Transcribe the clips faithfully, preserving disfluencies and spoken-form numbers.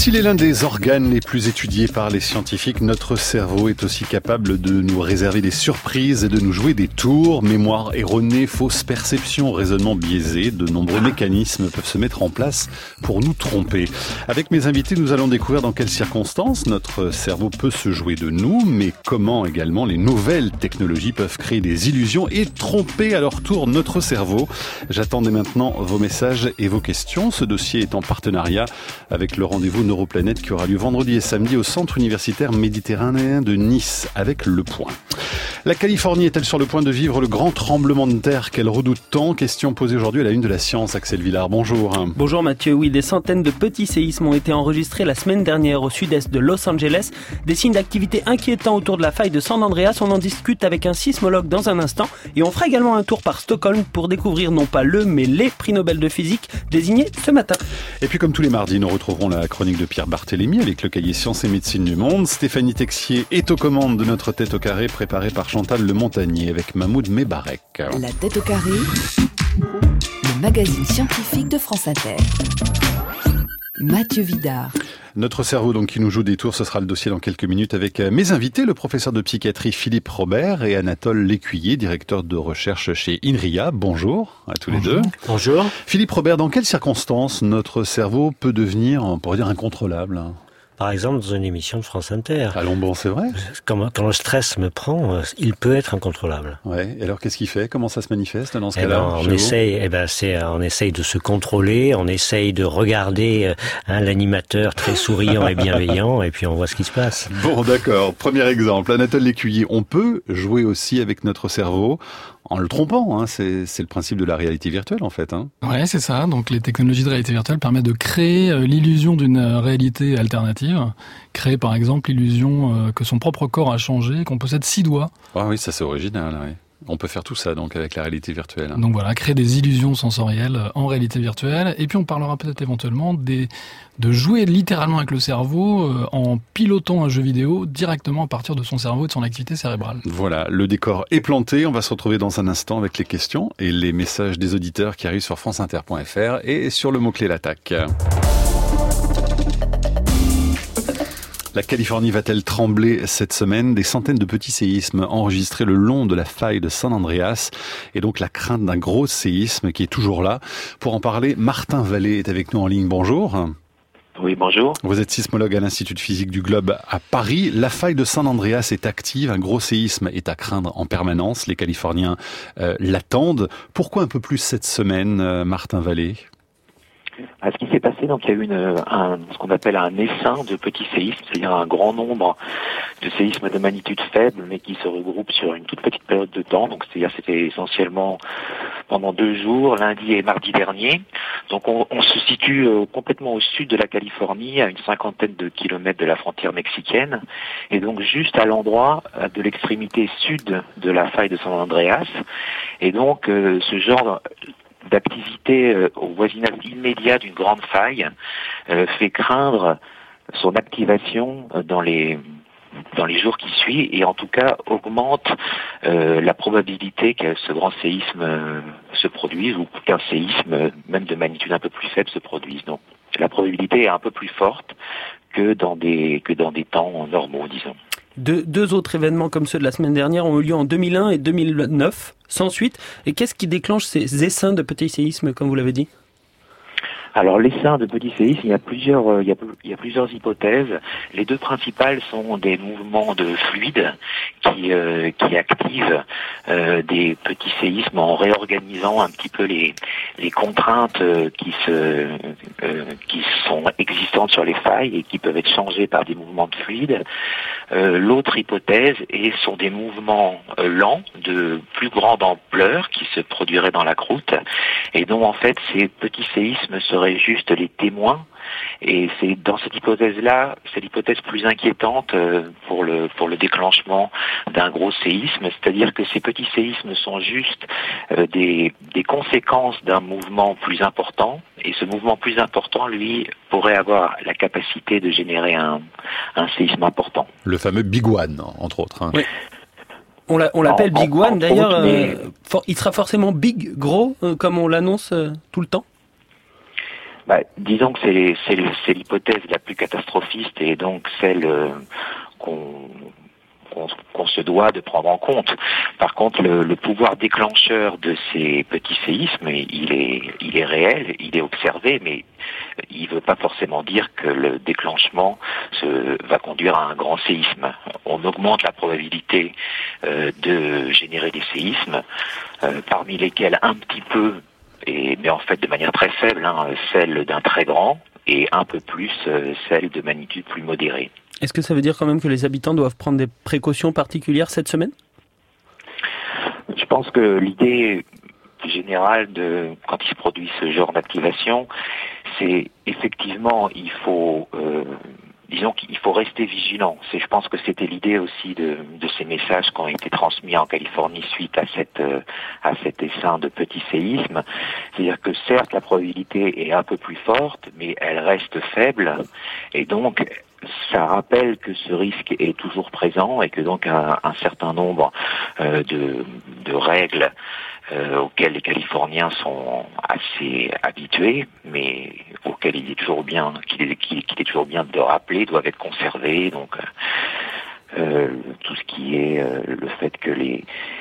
S'il est l'un des organes les plus étudiés par les scientifiques, notre cerveau est aussi capable de nous réserver des surprises et de nous jouer des tours. Mémoire erronée, fausse perception, raisonnement biaisé, de nombreux mécanismes peuvent se mettre en place pour nous tromper. Avec mes invités, nous allons découvrir dans quelles circonstances notre cerveau peut se jouer de nous, mais comment également les nouvelles technologies peuvent créer des illusions et tromper à leur tour notre cerveau. J'attends dès maintenant vos messages et vos questions. Ce dossier est en partenariat avec le rendez-vous Neuroplanète qui aura lieu vendredi et samedi au Centre universitaire méditerranéen de Nice avec Le Point. La Californie est-elle sur le point de vivre le grand tremblement de terre qu'elle redoute tant? Question posée aujourd'hui à la une de la science. Axel Villard, bonjour. Bonjour Mathieu, oui, des centaines de petits séismes ont été enregistrés la semaine dernière au sud-est de Los Angeles. Des signes d'activité inquiétants autour de la faille de San Andreas. On en discute avec un sismologue dans un instant. Et on fera également un tour par Stockholm pour découvrir non pas le, mais les prix Nobel de physique désignés ce matin. Et puis comme tous les mardis, nous retrouverons la chronique de Pierre Barthélémy avec le cahier Sciences et Médecine du Monde. Stéphanie Texier est aux commandes de notre tête au carré préparée par Chantal Le Montagnier avec Mahmoud Mebarek. La tête au carré, le magazine scientifique de France Inter. Mathieu Vidard. Notre cerveau donc qui nous joue des tours, ce sera le dossier dans quelques minutes avec mes invités, le professeur de psychiatrie Philippe Robert et Anatole Lécuyer, directeur de recherche chez INRIA. Bonjour à tous Bonjour. les deux. Bonjour. Philippe Robert, dans quelles circonstances notre cerveau peut devenir, on pourrait dire, incontrôlable? Par exemple, dans une émission de France Inter. Allons bon, c'est vrai. Quand, quand le stress me prend, il peut être incontrôlable. Ouais. Et alors, qu'est-ce qu'il fait? Comment ça se manifeste dans ce eh cas-là? ben, on essaye, eh ben, c'est, on essaye de se contrôler, on essaye de regarder hein, l'animateur très souriant et bienveillant, et puis on voit ce qui se passe. Bon, d'accord. Premier exemple, Anatole Lécuyer. On peut jouer aussi avec notre cerveau en le trompant, hein. c'est, c'est le principe de la réalité virtuelle en fait. Hein. Ouais, c'est ça. Donc les technologies de réalité virtuelle permettent de créer euh, l'illusion d'une euh, réalité alternative. Créer par exemple l'illusion euh, que son propre corps a changé, qu'on possède six doigts. Ah oui, ça c'est original. Oui. On peut faire tout ça donc avec la réalité virtuelle. Donc voilà, créer des illusions sensorielles en réalité virtuelle. Et puis on parlera peut-être éventuellement des, de jouer littéralement avec le cerveau euh, en pilotant un jeu vidéo directement à partir de son cerveau et de son activité cérébrale. Voilà, le décor est planté. On va se retrouver dans un instant avec les questions et les messages des auditeurs qui arrivent sur franceinter point f r et sur le mot-clé l'attaque. La Californie va-t-elle trembler cette semaine? Des centaines de petits séismes enregistrés le long de la faille de San Andreas et donc la crainte d'un gros séisme qui est toujours là. Pour en parler, Martin Vallée est avec nous en ligne. Bonjour. Oui, bonjour. Vous êtes sismologue à l'Institut de physique du globe à Paris. La faille de San Andreas est active, un gros séisme est à craindre en permanence. Les Californiens euh, l'attendent. Pourquoi un peu plus cette semaine, euh, Martin Vallée? À ce qui s'est passé, donc il y a eu une, un, ce qu'on appelle un essaim de petits séismes, c'est-à-dire un grand nombre de séismes de magnitude faible, mais qui se regroupent sur une toute petite période de temps. Donc c'est-à-dire c'était essentiellement pendant deux jours, lundi et mardi dernier. Donc on, on se situe euh, complètement au sud de la Californie, à une cinquantaine de kilomètres de la frontière mexicaine, et donc juste à l'endroit de l'extrémité sud de la faille de San Andreas. Et donc euh, ce genre d'activité euh, au voisinage immédiat d'une grande faille euh, fait craindre son activation euh, dans les dans les jours qui suivent et en tout cas augmente euh, la probabilité que ce grand séisme euh, se produise ou qu'un séisme, euh, même de magnitude un peu plus faible, se produise. Donc la probabilité est un peu plus forte que dans des que dans des temps normaux, disons. Deux, deux autres événements comme ceux de la semaine dernière ont eu lieu en deux mille un et deux mille neuf, sans suite. Et qu'est-ce qui déclenche ces essaims de petits séismes, comme vous l'avez dit? Alors l'essaim de petits séismes, il y a plusieurs, euh, il y a, il y a plusieurs hypothèses. Les deux principales sont des mouvements de fluide qui, euh, qui activent euh, des petits séismes en réorganisant un petit peu les, les contraintes euh, qui se, euh, qui sont existantes sur les failles et qui peuvent être changées par des mouvements de fluide. Euh, l'autre hypothèse est, sont des mouvements euh, lents de plus grande ampleur qui se produiraient dans la croûte et dont en fait ces petits séismes seraient juste les témoins. Et c'est dans cette hypothèse-là, c'est l'hypothèse plus inquiétante euh, pour le pour le déclenchement d'un gros séisme, c'est-à-dire que ces petits séismes sont juste euh, des des conséquences d'un mouvement plus important, et ce mouvement plus important, lui, pourrait avoir la capacité de générer un un séisme important. Le fameux Big One, entre autres. Hein. Oui. On, l'a, on l'appelle en, Big en, One, en d'ailleurs, autres, mais... euh, for, il sera forcément big, gros, euh, comme on l'annonce euh, tout le temps. Bah, disons que c'est, c'est, c'est l'hypothèse la plus catastrophiste et donc celle euh, qu'on, qu'on, qu'on se doit de prendre en compte. Par contre, le, le pouvoir déclencheur de ces petits séismes, il est, il est réel, il est observé, mais il ne veut pas forcément dire que le déclenchement se, va conduire à un grand séisme. On augmente la probabilité euh, de générer des séismes, euh, parmi lesquels un petit peu, et, mais en fait de manière très faible, hein, celle d'un très grand, et un peu plus euh, celle de magnitude plus modérée. Est-ce que ça veut dire quand même que les habitants doivent prendre des précautions particulières cette semaine ? Je pense que l'idée générale de quand il se produit ce genre d'activation, c'est effectivement il faut euh, disons qu'il faut rester vigilant. C'est, je pense que c'était l'idée aussi de, de ces messages qui ont été transmis en Californie suite à cette euh, à cet essaim de petits séismes. C'est-à-dire que certes la probabilité est un peu plus forte, mais elle reste faible, et donc ça rappelle que ce risque est toujours présent et que donc un, un certain nombre euh, de, de règles euh, auxquelles les Californiens sont assez habitués, mais auxquelles il est toujours bien, qu'il est, qu'il, qu'il est toujours bien de rappeler, doivent être conservés. Donc euh, tout ce qui est euh, le fait que les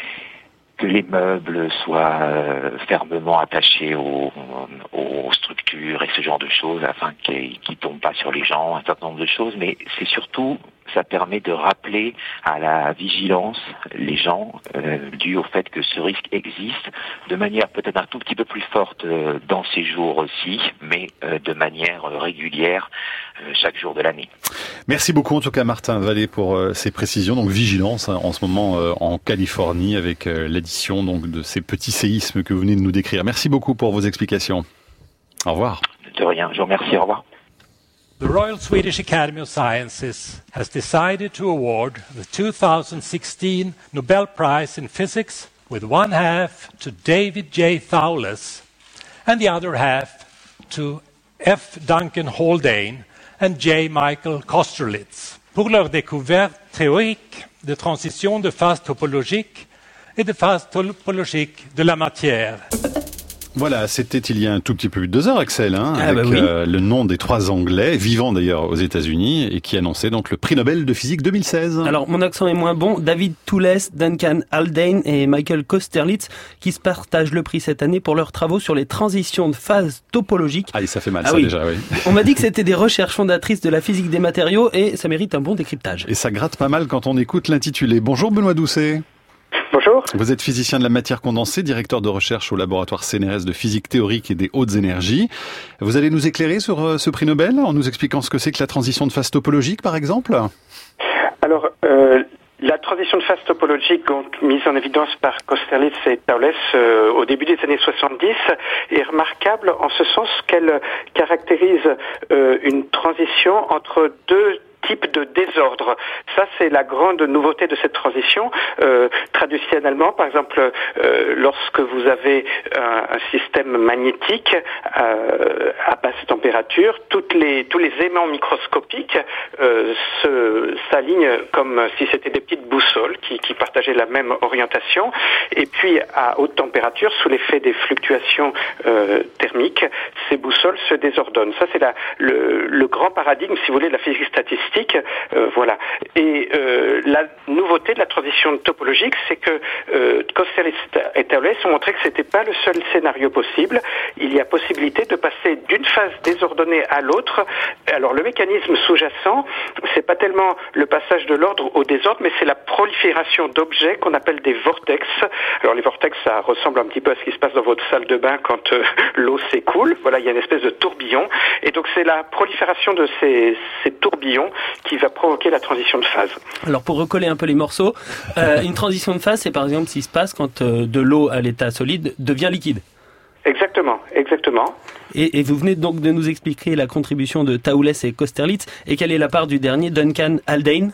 que les meubles soient euh, fermement attachés aux, aux structures et ce genre de choses afin qu'ils ne tombent pas sur les gens, un certain nombre de choses, mais c'est surtout, ça permet de rappeler à la vigilance les gens euh, dû au fait que ce risque existe de manière peut-être un tout petit peu plus forte euh, dans ces jours-ci, mais euh, de manière euh, régulière euh, chaque jour de l'année. Merci beaucoup en tout cas Martin Vallée pour euh, ces précisions. Donc vigilance hein, en ce moment euh, en Californie avec euh, l'édition donc de ces petits séismes que vous venez de nous décrire. Merci beaucoup pour vos explications. Au revoir. De rien, je vous remercie, au revoir. The Royal Swedish Academy of Sciences has decided to award the two thousand sixteen Nobel Prize in Physics with one half to David J. Thouless and the other half to F. Duncan Haldane and J. Michael Kosterlitz pour leur découverte théorique de transition de phase topologique et de phase topologique de la matière. Voilà, c'était il y a un tout petit peu plus de deux heures, Axel, hein, ah avec bah oui. euh, le nom des trois Anglais, vivants d'ailleurs aux États-Unis, et qui annonçaient donc le prix Nobel de physique deux mille seize. Alors, mon accent est moins bon. David Thouless, Duncan Haldane et Michael Kosterlitz qui se partagent le prix cette année pour leurs travaux sur les transitions de phase topologiques. Ah, et ça fait mal, ah ça oui. déjà, oui. On m'a dit que c'était des recherches fondatrices de la physique des matériaux et ça mérite un bon décryptage. Et ça gratte pas mal quand on écoute l'intitulé. Bonjour Benoît Doucet. Bonjour. Vous êtes physicien de la matière condensée, directeur de recherche au laboratoire C N R S de physique théorique et des hautes énergies. Vous allez nous éclairer sur euh, ce prix Nobel en nous expliquant ce que c'est que la transition de phase topologique, par exemple ? Alors, euh, la transition de phase topologique, donc, mise en évidence par Kosterlitz et Thouless euh, au début des années soixante-dix, est remarquable en ce sens qu'elle caractérise euh, une transition entre deux type de désordre. Ça, c'est la grande nouveauté de cette transition. Euh, traditionnellement, par exemple, euh, lorsque vous avez un, un système magnétique euh, à basse température, toutes les, tous les aimants microscopiques euh, se, s'alignent comme si c'était des petites boussoles qui, qui partageaient la même orientation. Et puis, à haute température, sous l'effet des fluctuations euh, thermiques, ces boussoles se désordonnent. Ça, c'est la, le, le grand paradigme, si vous voulez, de la physique statistique. Euh, voilà. Et euh, la nouveauté de la transition topologique, c'est que euh, Kosterlitz et Thouless ont montré que c'était pas le seul scénario possible. Il y a possibilité de passer d'une phase désordonnée à l'autre. Alors le mécanisme sous-jacent, c'est pas tellement le passage de l'ordre au désordre, mais c'est la prolifération d'objets qu'on appelle des vortex. Alors les vortex, ça ressemble un petit peu à ce qui se passe dans votre salle de bain quand euh, l'eau s'écoule. Voilà, il y a une espèce de tourbillon. Et donc c'est la prolifération de ces, ces tourbillons qui va provoquer la transition de phase. Alors pour recoller un peu les morceaux, euh, une transition de phase, c'est par exemple ce qui se passe quand euh, de l'eau à l'état solide devient liquide. Exactement, exactement. Et, et vous venez donc de nous expliquer la contribution de Thouless et Kosterlitz, et quelle est la part du dernier, Duncan Haldane ?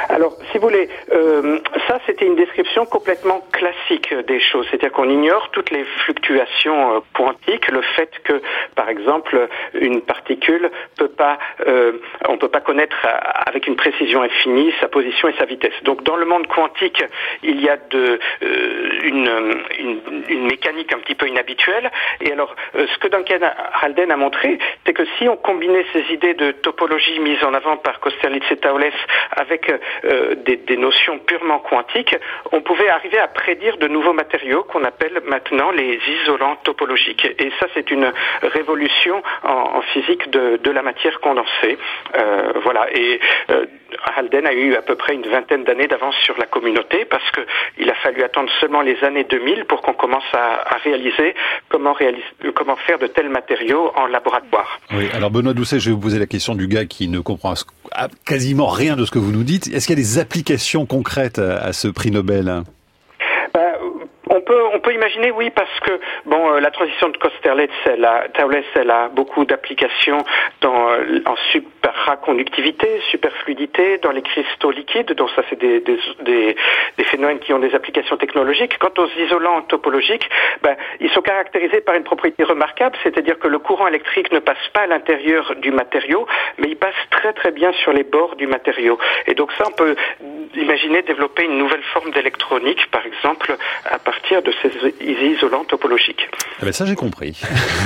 Alors, si vous voulez, euh, ça c'était une description complètement classique des choses, c'est-à-dire qu'on ignore toutes les fluctuations euh, quantiques, le fait que, par exemple, une particule peut pas, euh, on peut pas connaître avec une précision infinie sa position et sa vitesse. Donc, dans le monde quantique, il y a de, euh, une, une, une mécanique un petit peu inhabituelle. Et alors, euh, ce que Duncan Haldane a montré, c'est que si on combinait ces idées de topologie mises en avant par Kosterlitz et Thouless avec euh, des, des notions purement quantiques, on pouvait arriver à prédire de nouveaux matériaux qu'on appelle maintenant les isolants topologiques. Et ça, c'est une révolution en, en physique de, de la matière condensée. Euh, voilà. Et euh, Haldane a eu à peu près une vingtaine d'années d'avance sur la communauté parce que il a fallu attendre seulement les années deux mille pour qu'on commence à, à réaliser comment, réaliser comment faire de tels matériaux en laboratoire. Oui, alors Benoît Doucet, je vais vous poser la question du gars qui ne comprend quasiment rien de ce que vous nous dites. Est-ce qu'il y a des applications concrètes à ce prix Nobel ? Ben, on peut, on peut imaginer, oui, parce que bon, euh, la transition de Kosterlitz, elle a, Thouless, elle a beaucoup d'applications dans euh, en supraconductivité, superfluidité, dans les cristaux liquides. Donc ça, c'est des, des, des, des phénomènes qui ont des applications technologiques. Quant aux isolants topologiques, ben, ils sont caractérisés par une propriété remarquable, c'est-à-dire que le courant électrique ne passe pas à l'intérieur du matériau, mais il passe très très bien sur les bords du matériau. Et donc ça, on peut imaginer développer une nouvelle forme d'électronique, par exemple, à partir de ces isolants topologiques. Ah ben ça, j'ai compris.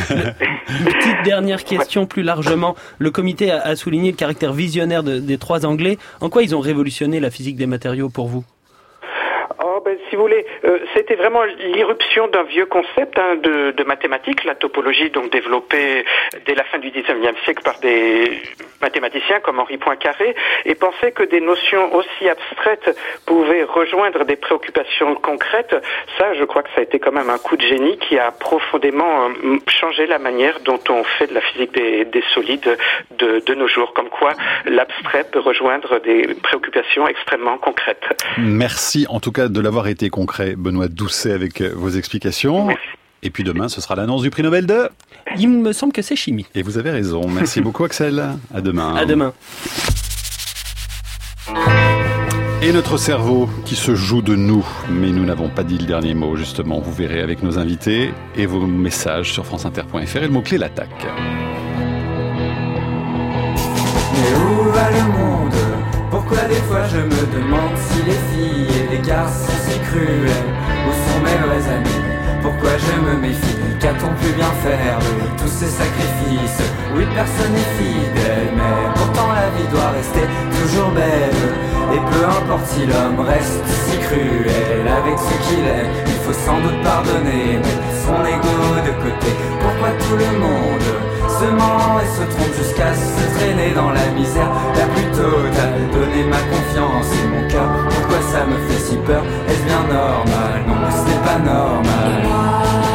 Petite dernière question, ouais. Plus largement. Le comité a, a souligné le caractère visionnaire de, des trois Anglais. En quoi ils ont révolutionné la physique des matériaux pour vous ? Oh, ben, si vous voulez, euh, c'était vraiment l'irruption d'un vieux concept hein, de, de mathématiques, la topologie, donc développée dès la fin du dix-neuvième siècle par des mathématiciens comme Henri Poincaré, et pensaient que des notions aussi abstraites pouvaient rejoindre des préoccupations concrètes. Ça, je crois que ça a été quand même un coup de génie qui a profondément euh, changé la manière dont on fait de la physique des, des solides de, de nos jours, comme quoi l'abstrait peut rejoindre des préoccupations extrêmement concrètes. Merci en tout cas de l'avoir été concret, Benoît Doucet, avec vos explications. Merci. Et puis demain, ce sera l'annonce du prix Nobel de... Il me semble que c'est chimie. Et vous avez raison. Merci beaucoup, Axel. À demain. À demain. Et notre cerveau qui se joue de nous. Mais nous n'avons pas dit le dernier mot, justement. Vous verrez avec nos invités et vos messages sur franceinter point f r et le mot-clé l'attaque. Mais où va le monde ? Pourquoi des fois je me demande si les filles et les garçons sont si cruels? Où sont mes vrais amis? Pourquoi je me méfie? Qu'a-t-on pu bien faire de tous ces sacrifices? Oui, personne n'est fidèle, mais pourtant la vie doit rester toujours belle. Et peu importe si l'homme reste si cruel avec ce qu'il est, il faut sans doute pardonner, mettre son ego de côté. Pourquoi tout le monde se ment et se trompe jusqu'à se traîner dans la misère la plus totale? Donner ma confiance et mon cœur, pourquoi ça me fait si peur? Est-ce bien normal? Non, ce n'est pas normal.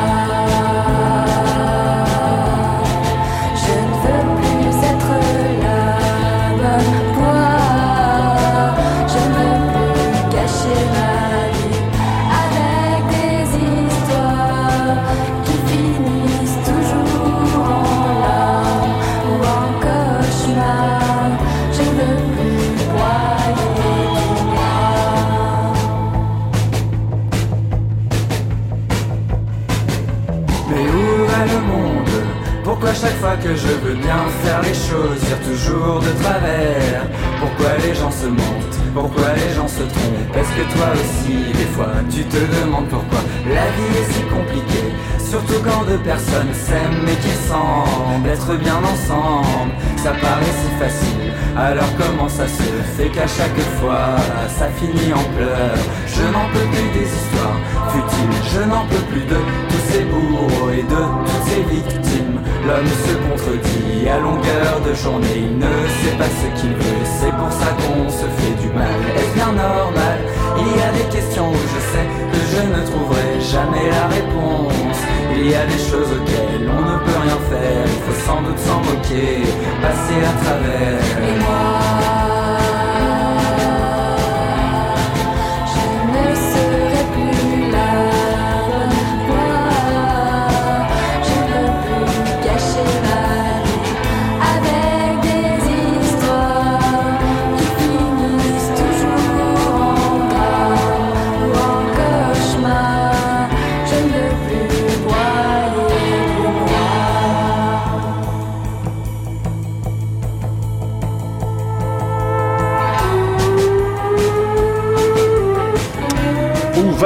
Pourquoi chaque fois que je veux bien faire les choses, dire toujours de travers? Pourquoi les gens se mentent? Pourquoi les gens se trompent? Est-ce que toi aussi, des fois, tu te demandes pourquoi la vie est si compliquée? Surtout quand deux personnes s'aiment mais qui semblent être bien ensemble. Ça paraît si facile, alors comment ça se fait qu'à chaque fois ça finit en pleurs? Je n'en peux plus des histoires futiles, je n'en peux plus de tous ces bourreaux et de toutes ces victimes. L'homme se contredit à longueur de journée, il ne sait pas ce qu'il veut, c'est pour ça qu'on se fait du mal. Est-ce bien normal? Il y a des questions où je sais que je ne trouverai jamais la réponse. Il y a des choses auxquelles on ne peut rien faire, il faut sans doute s'en moquer, passer à travers. Et moi, toujours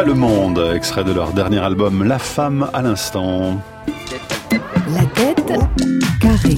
Pas le monde, extrait de leur dernier album La Femme à l'instant. La tête carrée.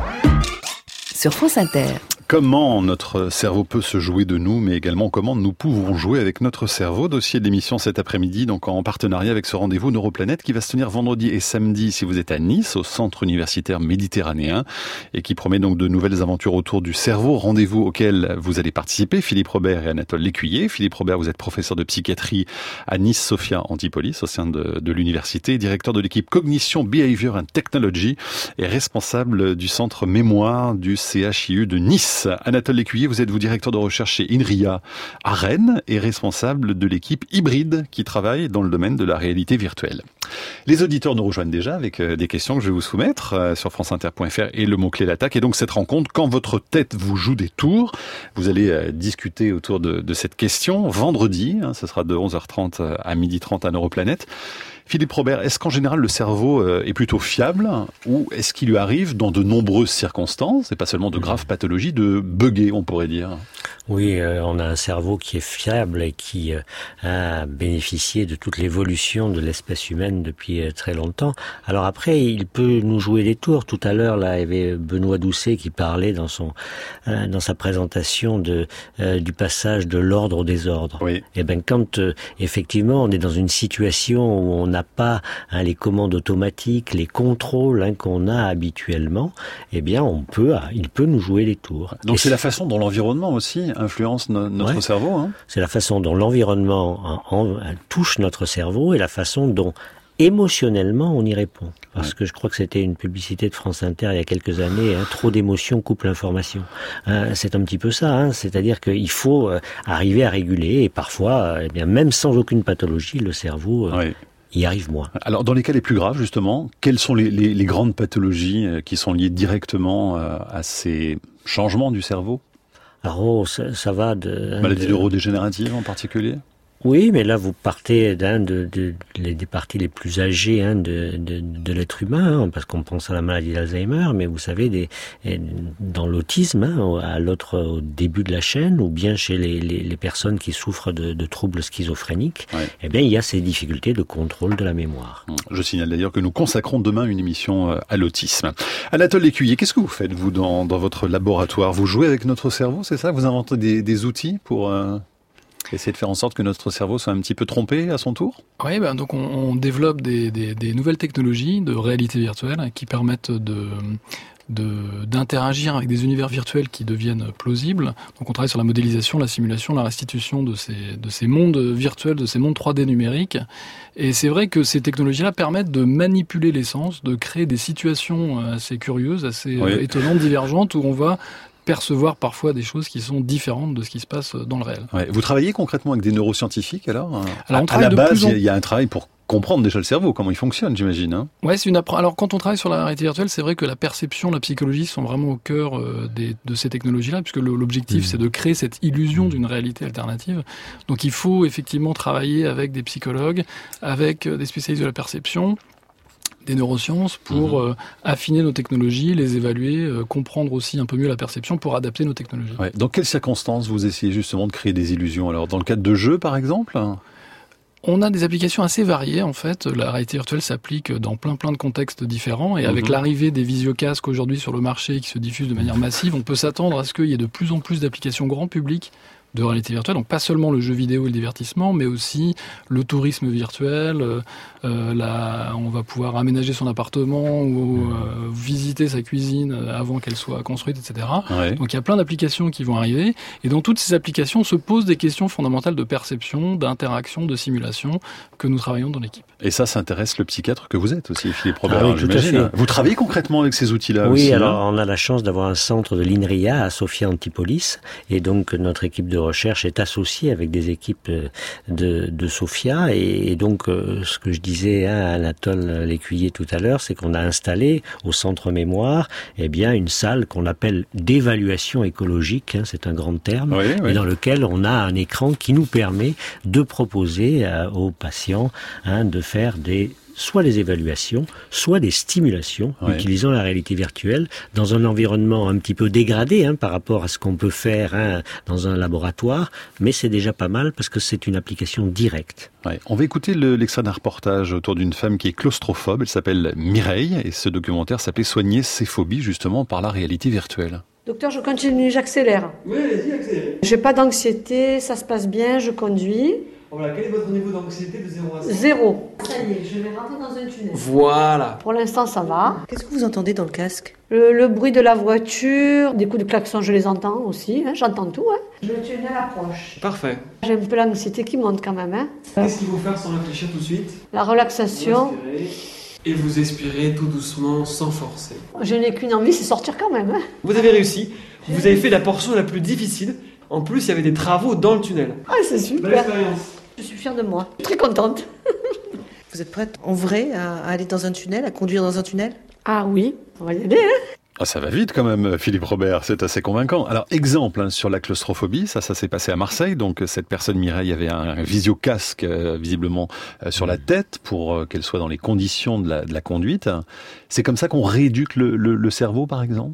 Sur France Inter. Comment notre cerveau peut se jouer de nous, mais également comment nous pouvons jouer avec notre cerveau. Dossier de l'émission cet après-midi, donc en partenariat avec ce rendez-vous Neuroplanète qui va se tenir vendredi et samedi si vous êtes à Nice, au Centre universitaire méditerranéen, et qui promet donc de nouvelles aventures autour du cerveau. Rendez-vous auquel vous allez participer, Philippe Robert et Anatole Lécuyer. Philippe Robert, vous êtes professeur de psychiatrie à Nice Sophia Antipolis au sein de, de l'université, directeur de l'équipe Cognition, Behavior and Technology et responsable du centre mémoire du C H I U de Nice. Anatole Lécuyer, vous êtes vous directeur de recherche chez INRIA à Rennes et responsable de l'équipe hybride qui travaille dans le domaine de la réalité virtuelle. Les auditeurs nous rejoignent déjà avec des questions que je vais vous soumettre sur franceinter point f r et le mot-clé l'attaque. Et donc cette rencontre, quand votre tête vous joue des tours, vous allez discuter autour de, de cette question vendredi, hein, ce sera de onze heures trente à midi trente à Neuroplanète. Philippe Robert, est-ce qu'en général le cerveau est plutôt fiable ou est-ce qu'il lui arrive dans de nombreuses circonstances, et pas seulement de graves pathologies, de bugger, on pourrait dire ? Oui, euh, on a un cerveau qui est fiable et qui euh, a bénéficié de toute l'évolution de l'espèce humaine depuis euh, très longtemps. Alors après, il peut nous jouer des tours. Tout à l'heure, là, il y avait Benoît Doucet qui parlait dans son euh, dans sa présentation de euh, du passage de l'ordre au désordre. Oui. Et ben quand euh, effectivement on est dans une situation où on n'a pas hein, les commandes automatiques, les contrôles hein, qu'on a habituellement, eh bien on peut, il peut nous jouer des tours. Donc et c'est la façon dont l'environnement aussi influence no- notre ouais. cerveau. Hein. C'est la façon dont l'environnement en, en, touche notre cerveau et la façon dont émotionnellement on y répond. Parce ouais. que je crois que c'était une publicité de France Inter il y a quelques années, hein, trop d'émotions coupe l'information. Hein, c'est un petit peu ça, hein, c'est-à-dire qu'il faut euh, arriver à réguler et parfois, euh, eh bien, même sans aucune pathologie, le cerveau... Euh, ouais. y arrive moins. Alors, dans les cas les plus graves, justement, quelles sont les, les, les grandes pathologies qui sont liées directement à ces changements du cerveau ? Alors, oh, ça, ça va de... Maladies de... neurodégénératives en particulier ? Oui, mais là, vous partez d'un de, de, de, des parties les plus âgées hein, de, de, de l'être humain, hein, parce qu'on pense à la maladie d'Alzheimer, mais vous savez, des, dans l'autisme, hein, à l'autre, au début de la chaîne, ou bien chez les, les, les personnes qui souffrent de, de troubles schizophréniques, ouais. eh bien, il y a ces difficultés de contrôle de la mémoire. Je signale d'ailleurs que nous consacrons demain une émission à l'autisme. Anatole Lécuyer, qu'est-ce que vous faites, vous, dans, dans votre laboratoire ? Vous jouez avec notre cerveau, c'est ça ? Vous inventez des, des outils pour... Euh... essayer de faire en sorte que notre cerveau soit un petit peu trompé à son tour ? Oui, ben donc on, on développe des, des, des nouvelles technologies de réalité virtuelle qui permettent de, de, d'interagir avec des univers virtuels qui deviennent plausibles. Donc on travaille sur la modélisation, la simulation, la restitution de ces, de ces mondes virtuels, de ces mondes trois D numériques. Et c'est vrai que ces technologies-là permettent de manipuler les sens, de créer des situations assez curieuses, assez oui. étonnantes, divergentes, où on va percevoir parfois des choses qui sont différentes de ce qui se passe dans le réel. Ouais. Vous travaillez concrètement avec des neuroscientifiques alors, alors on à, à la base, il en... y a un travail pour comprendre déjà le cerveau, comment il fonctionne, j'imagine. Hein. Ouais, c'est une appre... Alors quand on travaille sur la réalité virtuelle, c'est vrai que la perception, la psychologie sont vraiment au cœur euh, des, de ces technologies-là, puisque le, l'objectif mmh. c'est de créer cette illusion mmh. d'une réalité alternative. Donc il faut effectivement travailler avec des psychologues, avec des spécialistes de la perception, des neurosciences pour mmh. euh, affiner nos technologies, les évaluer, euh, comprendre aussi un peu mieux la perception pour adapter nos technologies. Ouais. Dans quelles circonstances vous essayez justement de créer des illusions ? Alors dans le cadre de jeux par exemple ? On a des applications assez variées en fait. La réalité virtuelle s'applique dans plein plein de contextes différents et mmh. avec l'arrivée des visiocasques aujourd'hui sur le marché qui se diffusent de manière massive, on peut s'attendre à ce qu'il y ait de plus en plus d'applications grand public de réalité virtuelle, donc pas seulement le jeu vidéo et le divertissement, mais aussi le tourisme virtuel, euh, la, on va pouvoir aménager son appartement ou euh, visiter sa cuisine avant qu'elle soit construite, et cetera. Ouais. Donc il y a plein d'applications qui vont arriver, et dans toutes ces applications, on se pose des questions fondamentales de perception, d'interaction, de simulation, que nous travaillons dans l'équipe. Et ça, ça intéresse le psychiatre que vous êtes aussi, Philippe Robert, ah oui, j'imagine. Vous travaillez concrètement avec ces outils-là oui, aussi ? Oui, alors hein on a la chance d'avoir un centre de l'INRIA à Sophia Antipolis, et donc notre équipe de recherche est associée avec des équipes de, de Sophia, et, et donc euh, ce que je disais hein, à Anatole Lécuyer tout à l'heure, c'est qu'on a installé au centre mémoire eh bien une salle qu'on appelle d'évaluation écologique, hein, c'est un grand terme, oui, oui. et dans lequel on a un écran qui nous permet de proposer euh, aux patients hein, de faire des soit des évaluations, soit des stimulations, ouais. utilisant la réalité virtuelle dans un environnement un petit peu dégradé hein, par rapport à ce qu'on peut faire hein, dans un laboratoire, mais c'est déjà pas mal parce que c'est une application directe. Ouais. On va écouter le, l'extrait d'un reportage autour d'une femme qui est claustrophobe. Elle s'appelle Mireille et ce documentaire s'appelait « Soigner ses phobies » justement par la réalité virtuelle. Docteur, je continue, j'accélère. Oui, allez-y, accélérez. J'ai pas d'anxiété, ça se passe bien, je conduis. Voilà, quel est votre niveau d'anxiété de zéro à cent ? Zéro. Ça y est, je vais rentrer dans un tunnel. Voilà. Pour l'instant, ça va. Qu'est-ce que vous entendez dans le casque ? le, le bruit de la voiture, des coups de klaxon, je les entends aussi, hein, j'entends tout. Hein. Le tunnel approche. Parfait. J'ai un peu l'anxiété qui monte quand même. Hein. Qu'est-ce qu'il faut faire sans réfléchir tout de suite ? La relaxation. Et vous expirez tout doucement, sans forcer. Je n'ai qu'une envie, c'est sortir quand même. Hein. Vous avez réussi. Vous avez fait la portion la plus difficile. En plus, il y avait des travaux dans le tunnel. Ah, c'est super. Belle expérience. Je suis fière de moi. Très contente. Vous êtes prête, en vrai, à aller dans un tunnel, à conduire dans un tunnel ? Ah oui, on va y aller. Hein. Ah, ça va vite quand même, Philippe Robert, c'est assez convaincant. Alors, exemple hein, sur la claustrophobie, ça, ça s'est passé à Marseille. Donc, cette personne, Mireille, avait un, un visio-casque euh, visiblement euh, sur la tête pour euh, qu'elle soit dans les conditions de la, de la conduite. C'est comme ça qu'on rééduque le, le, le cerveau, par exemple ?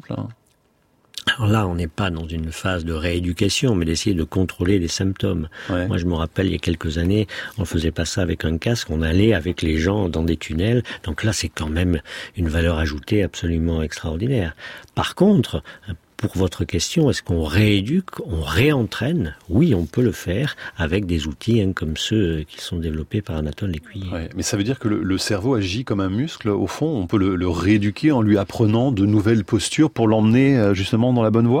Alors là, on n'est pas dans une phase de rééducation, mais d'essayer de contrôler les symptômes. Ouais. Moi, je me rappelle, il y a quelques années, on faisait pas ça avec un casque, on allait avec les gens dans des tunnels. Donc là, c'est quand même une valeur ajoutée absolument extraordinaire. Par contre, pour votre question, est-ce qu'on rééduque, on réentraîne ? Oui, on peut le faire avec des outils hein, comme ceux qui sont développés par Anatole Lécuyer. Ouais, mais ça veut dire que le, le cerveau agit comme un muscle. Au fond, on peut le, le rééduquer en lui apprenant de nouvelles postures pour l'emmener justement dans la bonne voie ?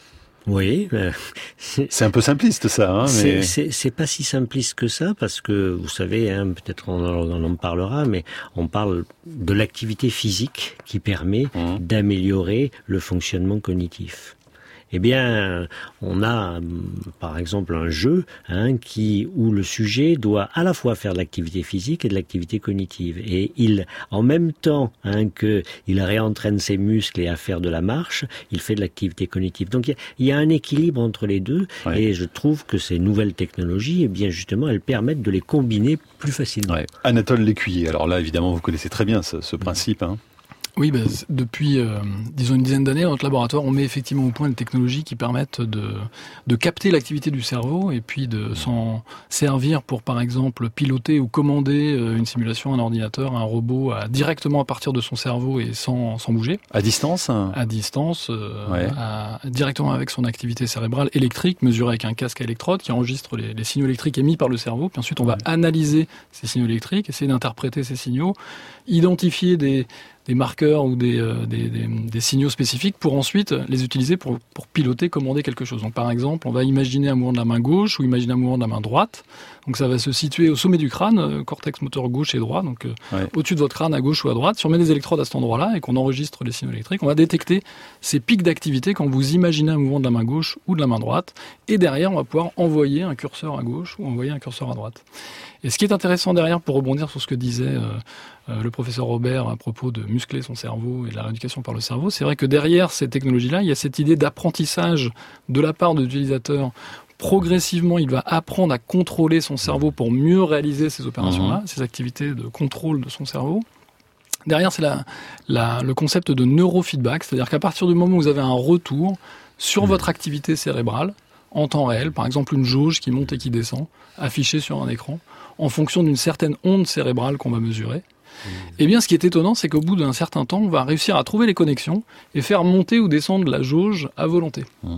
Oui. Euh, c'est, c'est un peu simpliste ça. Hein, c'est, mais... c'est, c'est pas si simpliste que ça parce que, vous savez, hein, peut-être on en, on en parlera, mais on parle de l'activité physique qui permet mmh. d'améliorer le fonctionnement cognitif. Eh bien, on a, par exemple, un jeu hein, qui où le sujet doit à la fois faire de l'activité physique et de l'activité cognitive. Et il, en même temps hein, que il réentraîne ses muscles et à faire de la marche, il fait de l'activité cognitive. Donc, il y, y a un équilibre entre les deux. Ouais. Et je trouve que ces nouvelles technologies, eh bien, justement, elles permettent de les combiner plus facilement. Ouais. Anatole Lécuyer. Alors là, évidemment, vous connaissez très bien ce, ce principe. Hein. Oui, bah, depuis, euh, disons, une dizaine d'années, dans notre laboratoire, on met effectivement au point des technologies qui permettent de, de capter l'activité du cerveau et puis de s'en servir pour, par exemple, piloter ou commander une simulation, un ordinateur, un robot à, directement à partir de son cerveau et sans, sans bouger. À distance hein. À distance, euh, ouais. à, directement avec son activité cérébrale électrique, mesurée avec un casque à électrode qui enregistre les, les signaux électriques émis par le cerveau. Puis ensuite, on va ouais. analyser ces signaux électriques, essayer d'interpréter ces signaux, identifier des... des marqueurs ou des, euh, des, des, des signaux spécifiques pour ensuite les utiliser pour, pour piloter, commander quelque chose. Donc par exemple, on va imaginer un mouvement de la main gauche ou imaginer un mouvement de la main droite. Donc ça va se situer au sommet du crâne, euh, cortex moteur gauche et droit, donc euh, ouais. au-dessus de votre crâne à gauche ou à droite. Si on met des électrodes à cet endroit-là et qu'on enregistre les signaux électriques, on va détecter ces pics d'activité quand vous imaginez un mouvement de la main gauche ou de la main droite. Et derrière, on va pouvoir envoyer un curseur à gauche ou envoyer un curseur à droite. Et ce qui est intéressant derrière, pour rebondir sur ce que disait euh, euh, le professeur Robert à propos de muscler son cerveau et de la rééducation par le cerveau, c'est vrai que derrière ces technologies-là, il y a cette idée d'apprentissage de la part de l'utilisateur. Progressivement, il va apprendre à contrôler son cerveau pour mieux réaliser ces opérations-là, mmh. ces activités de contrôle de son cerveau. Derrière, c'est la, la, le concept de neurofeedback, c'est-à-dire qu'à partir du moment où vous avez un retour sur mmh. votre activité cérébrale, en temps réel, par exemple une jauge qui monte et qui descend, affichée sur un écran, en fonction d'une certaine onde cérébrale qu'on va mesurer. Mmh. Eh bien, ce qui est étonnant, c'est qu'au bout d'un certain temps, on va réussir à trouver les connexions et faire monter ou descendre la jauge à volonté. Mmh.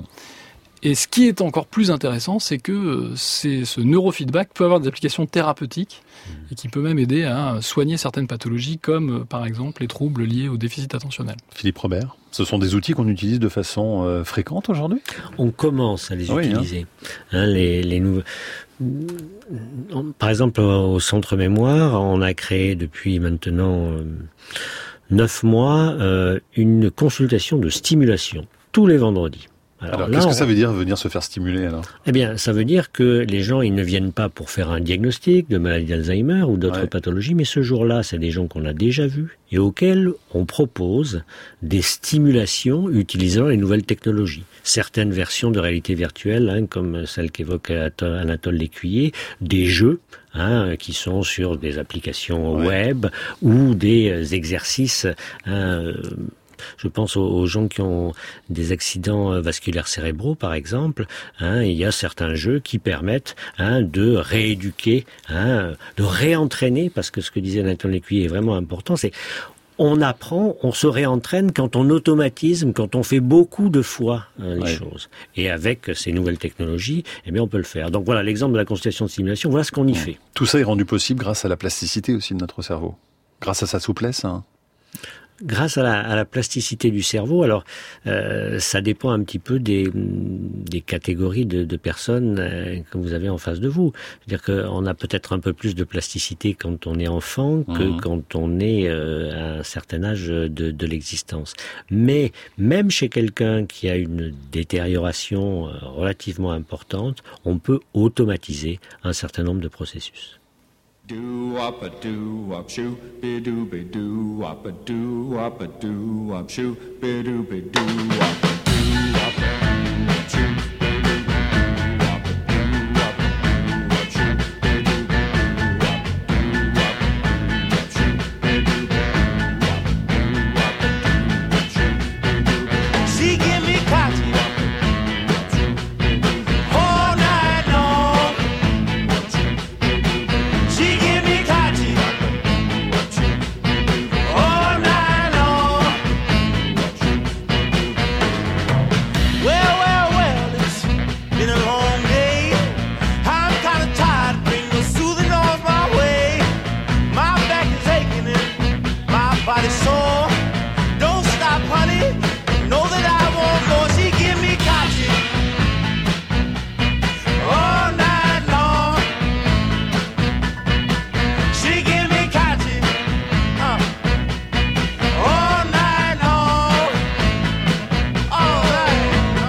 Et ce qui est encore plus intéressant, c'est que c'est, ce neurofeedback peut avoir des applications thérapeutiques et qui peut même aider à soigner certaines pathologies comme, par exemple, les troubles liés au déficit attentionnel. Philippe Robert, ce sont des outils qu'on utilise de façon euh, fréquente aujourd'hui ? On commence à les oui, utiliser. Hein. Hein, les, les nouveaux... Par exemple, au Centre Mémoire, on a créé depuis maintenant euh, neuf mois euh, une consultation de stimulation tous les vendredis. Alors, alors là, qu'est-ce que ça veut dire venir se faire stimuler alors ? Eh bien, ça veut dire que les gens, ils ne viennent pas pour faire un diagnostic de maladie d'Alzheimer ou d'autres ouais. pathologies, mais ce jour-là, c'est des gens qu'on a déjà vus et auxquels on propose des stimulations utilisant les nouvelles technologies. Certaines versions de réalité virtuelle, hein, comme celle qu'évoque Anatole Lécuyer, des jeux, Hein, qui sont sur des applications ouais. web ou des exercices. Hein, je pense aux, aux gens qui ont des accidents vasculaires cérébraux, par exemple. Hein, il y a certains jeux qui permettent hein, de rééduquer, hein, de réentraîner, parce que ce que disait Anatole Lécuyer est vraiment important, c'est on apprend, on se réentraîne quand on automatise, quand on fait beaucoup de fois euh, les ouais. choses. Et avec ces nouvelles technologies, eh bien, on peut le faire. Donc voilà l'exemple de la constellation de simulation, voilà ce qu'on y ouais. fait. Tout ça est rendu possible grâce à la plasticité aussi de notre cerveau, grâce à sa souplesse. Hein. Grâce à la, à la plasticité du cerveau, alors euh, ça dépend un petit peu des, des catégories de, de personnes euh, que vous avez en face de vous. C'est-à-dire qu'on a peut-être un peu plus de plasticité quand on est enfant que mmh. quand on est euh, à un certain âge de, de l'existence. Mais même chez quelqu'un qui a une détérioration euh, relativement importante, on peut automatiser un certain nombre de processus. Do wop a do wop shoo be do be do wop a do wop a do wop shoo be do be do wop a do wop a do wop shoo be do be do wop a do wop a do wop shoo be do be do wop a do wop a do wop shoo be do be do wop a do wop a do wop shoo be do be do. She give me cocky all night long. She give me cocky all night long. Well, well, well, it's been a long day. I'm kind of tired, bring the soothing off my way. My back is aching and my body's sore. Don't stop, honey, know that I won't go. She give me cocky all night long. She give me cocky uh, all night long. All right.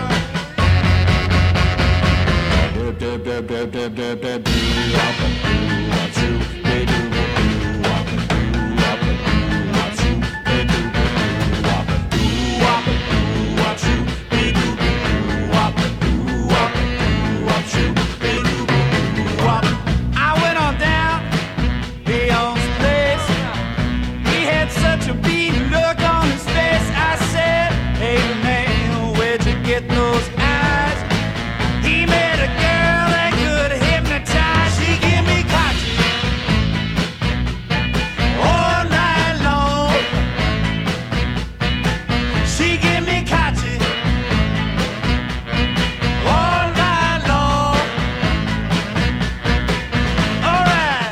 Dub, dub, dub, dub, dub, dub, dub, do, wop a do, wop shoo, be do be do, wop a do, wop a do, wop shoo, be do be do, wop a do, wop a do, wop shoo, be do be do, wop a do, wop a do, wop shoo, be do be do, wop. I went on down Leon's place. He had such a beaten look on his face. I said, hey man, where'd you get those eyes? He met a girl that could hypnotize. She give me cocky all night long. She give me cocky all night long. All right.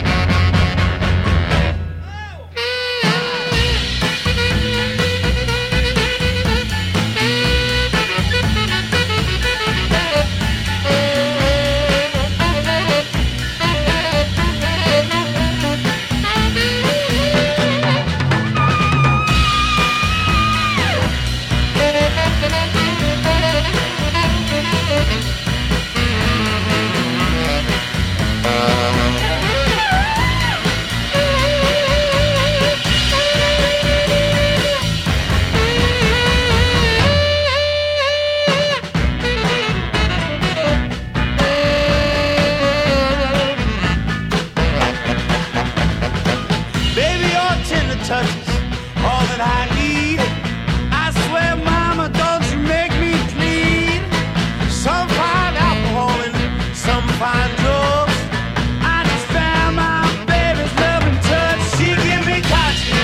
Baby, your tender touches, all that I need. I swear, mama, don't you make me plead. Some find alcohol and some find drugs. I just found my baby's loving touch. She give me cocky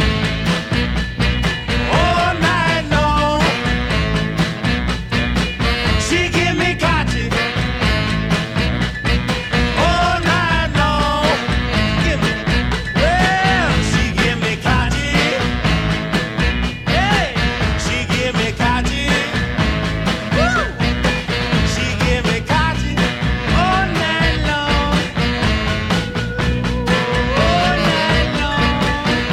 all night long. She give me cocky all night long. Give me, well, she give me cocky. Hey, she give me cocky. Woo! She give me cocky all night long. All night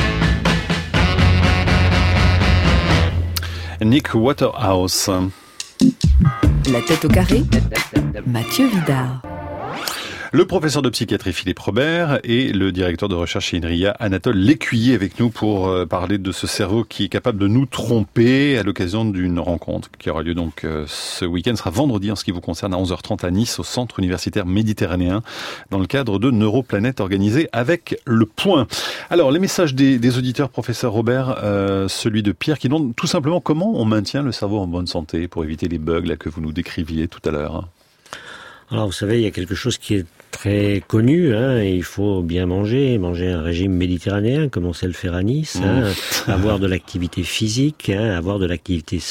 long. Nick Waterhouse. La tête au carré, Mathieu Vidard. Le professeur de psychiatrie Philippe Robert et le directeur de recherche chez INRIA, Anatole Lécuyer, avec nous pour parler de ce cerveau qui est capable de nous tromper à l'occasion d'une rencontre qui aura lieu donc ce week-end. Ce sera vendredi en ce qui vous concerne à onze heures trente à Nice au Centre universitaire méditerranéen dans le cadre de Neuroplanète organisé avec Le Point. Alors les messages des, des auditeurs, professeur Robert, euh, celui de Pierre qui demande tout simplement comment on maintient le cerveau en bonne santé pour éviter les bugs là que vous nous décriviez tout à l'heure. Alors vous savez, il y a quelque chose qui est très connu, hein, il faut bien manger, manger un régime méditerranéen comme on sait le faire à Nice, mmh. hein, avoir de l'activité physique, hein, avoir de l'activité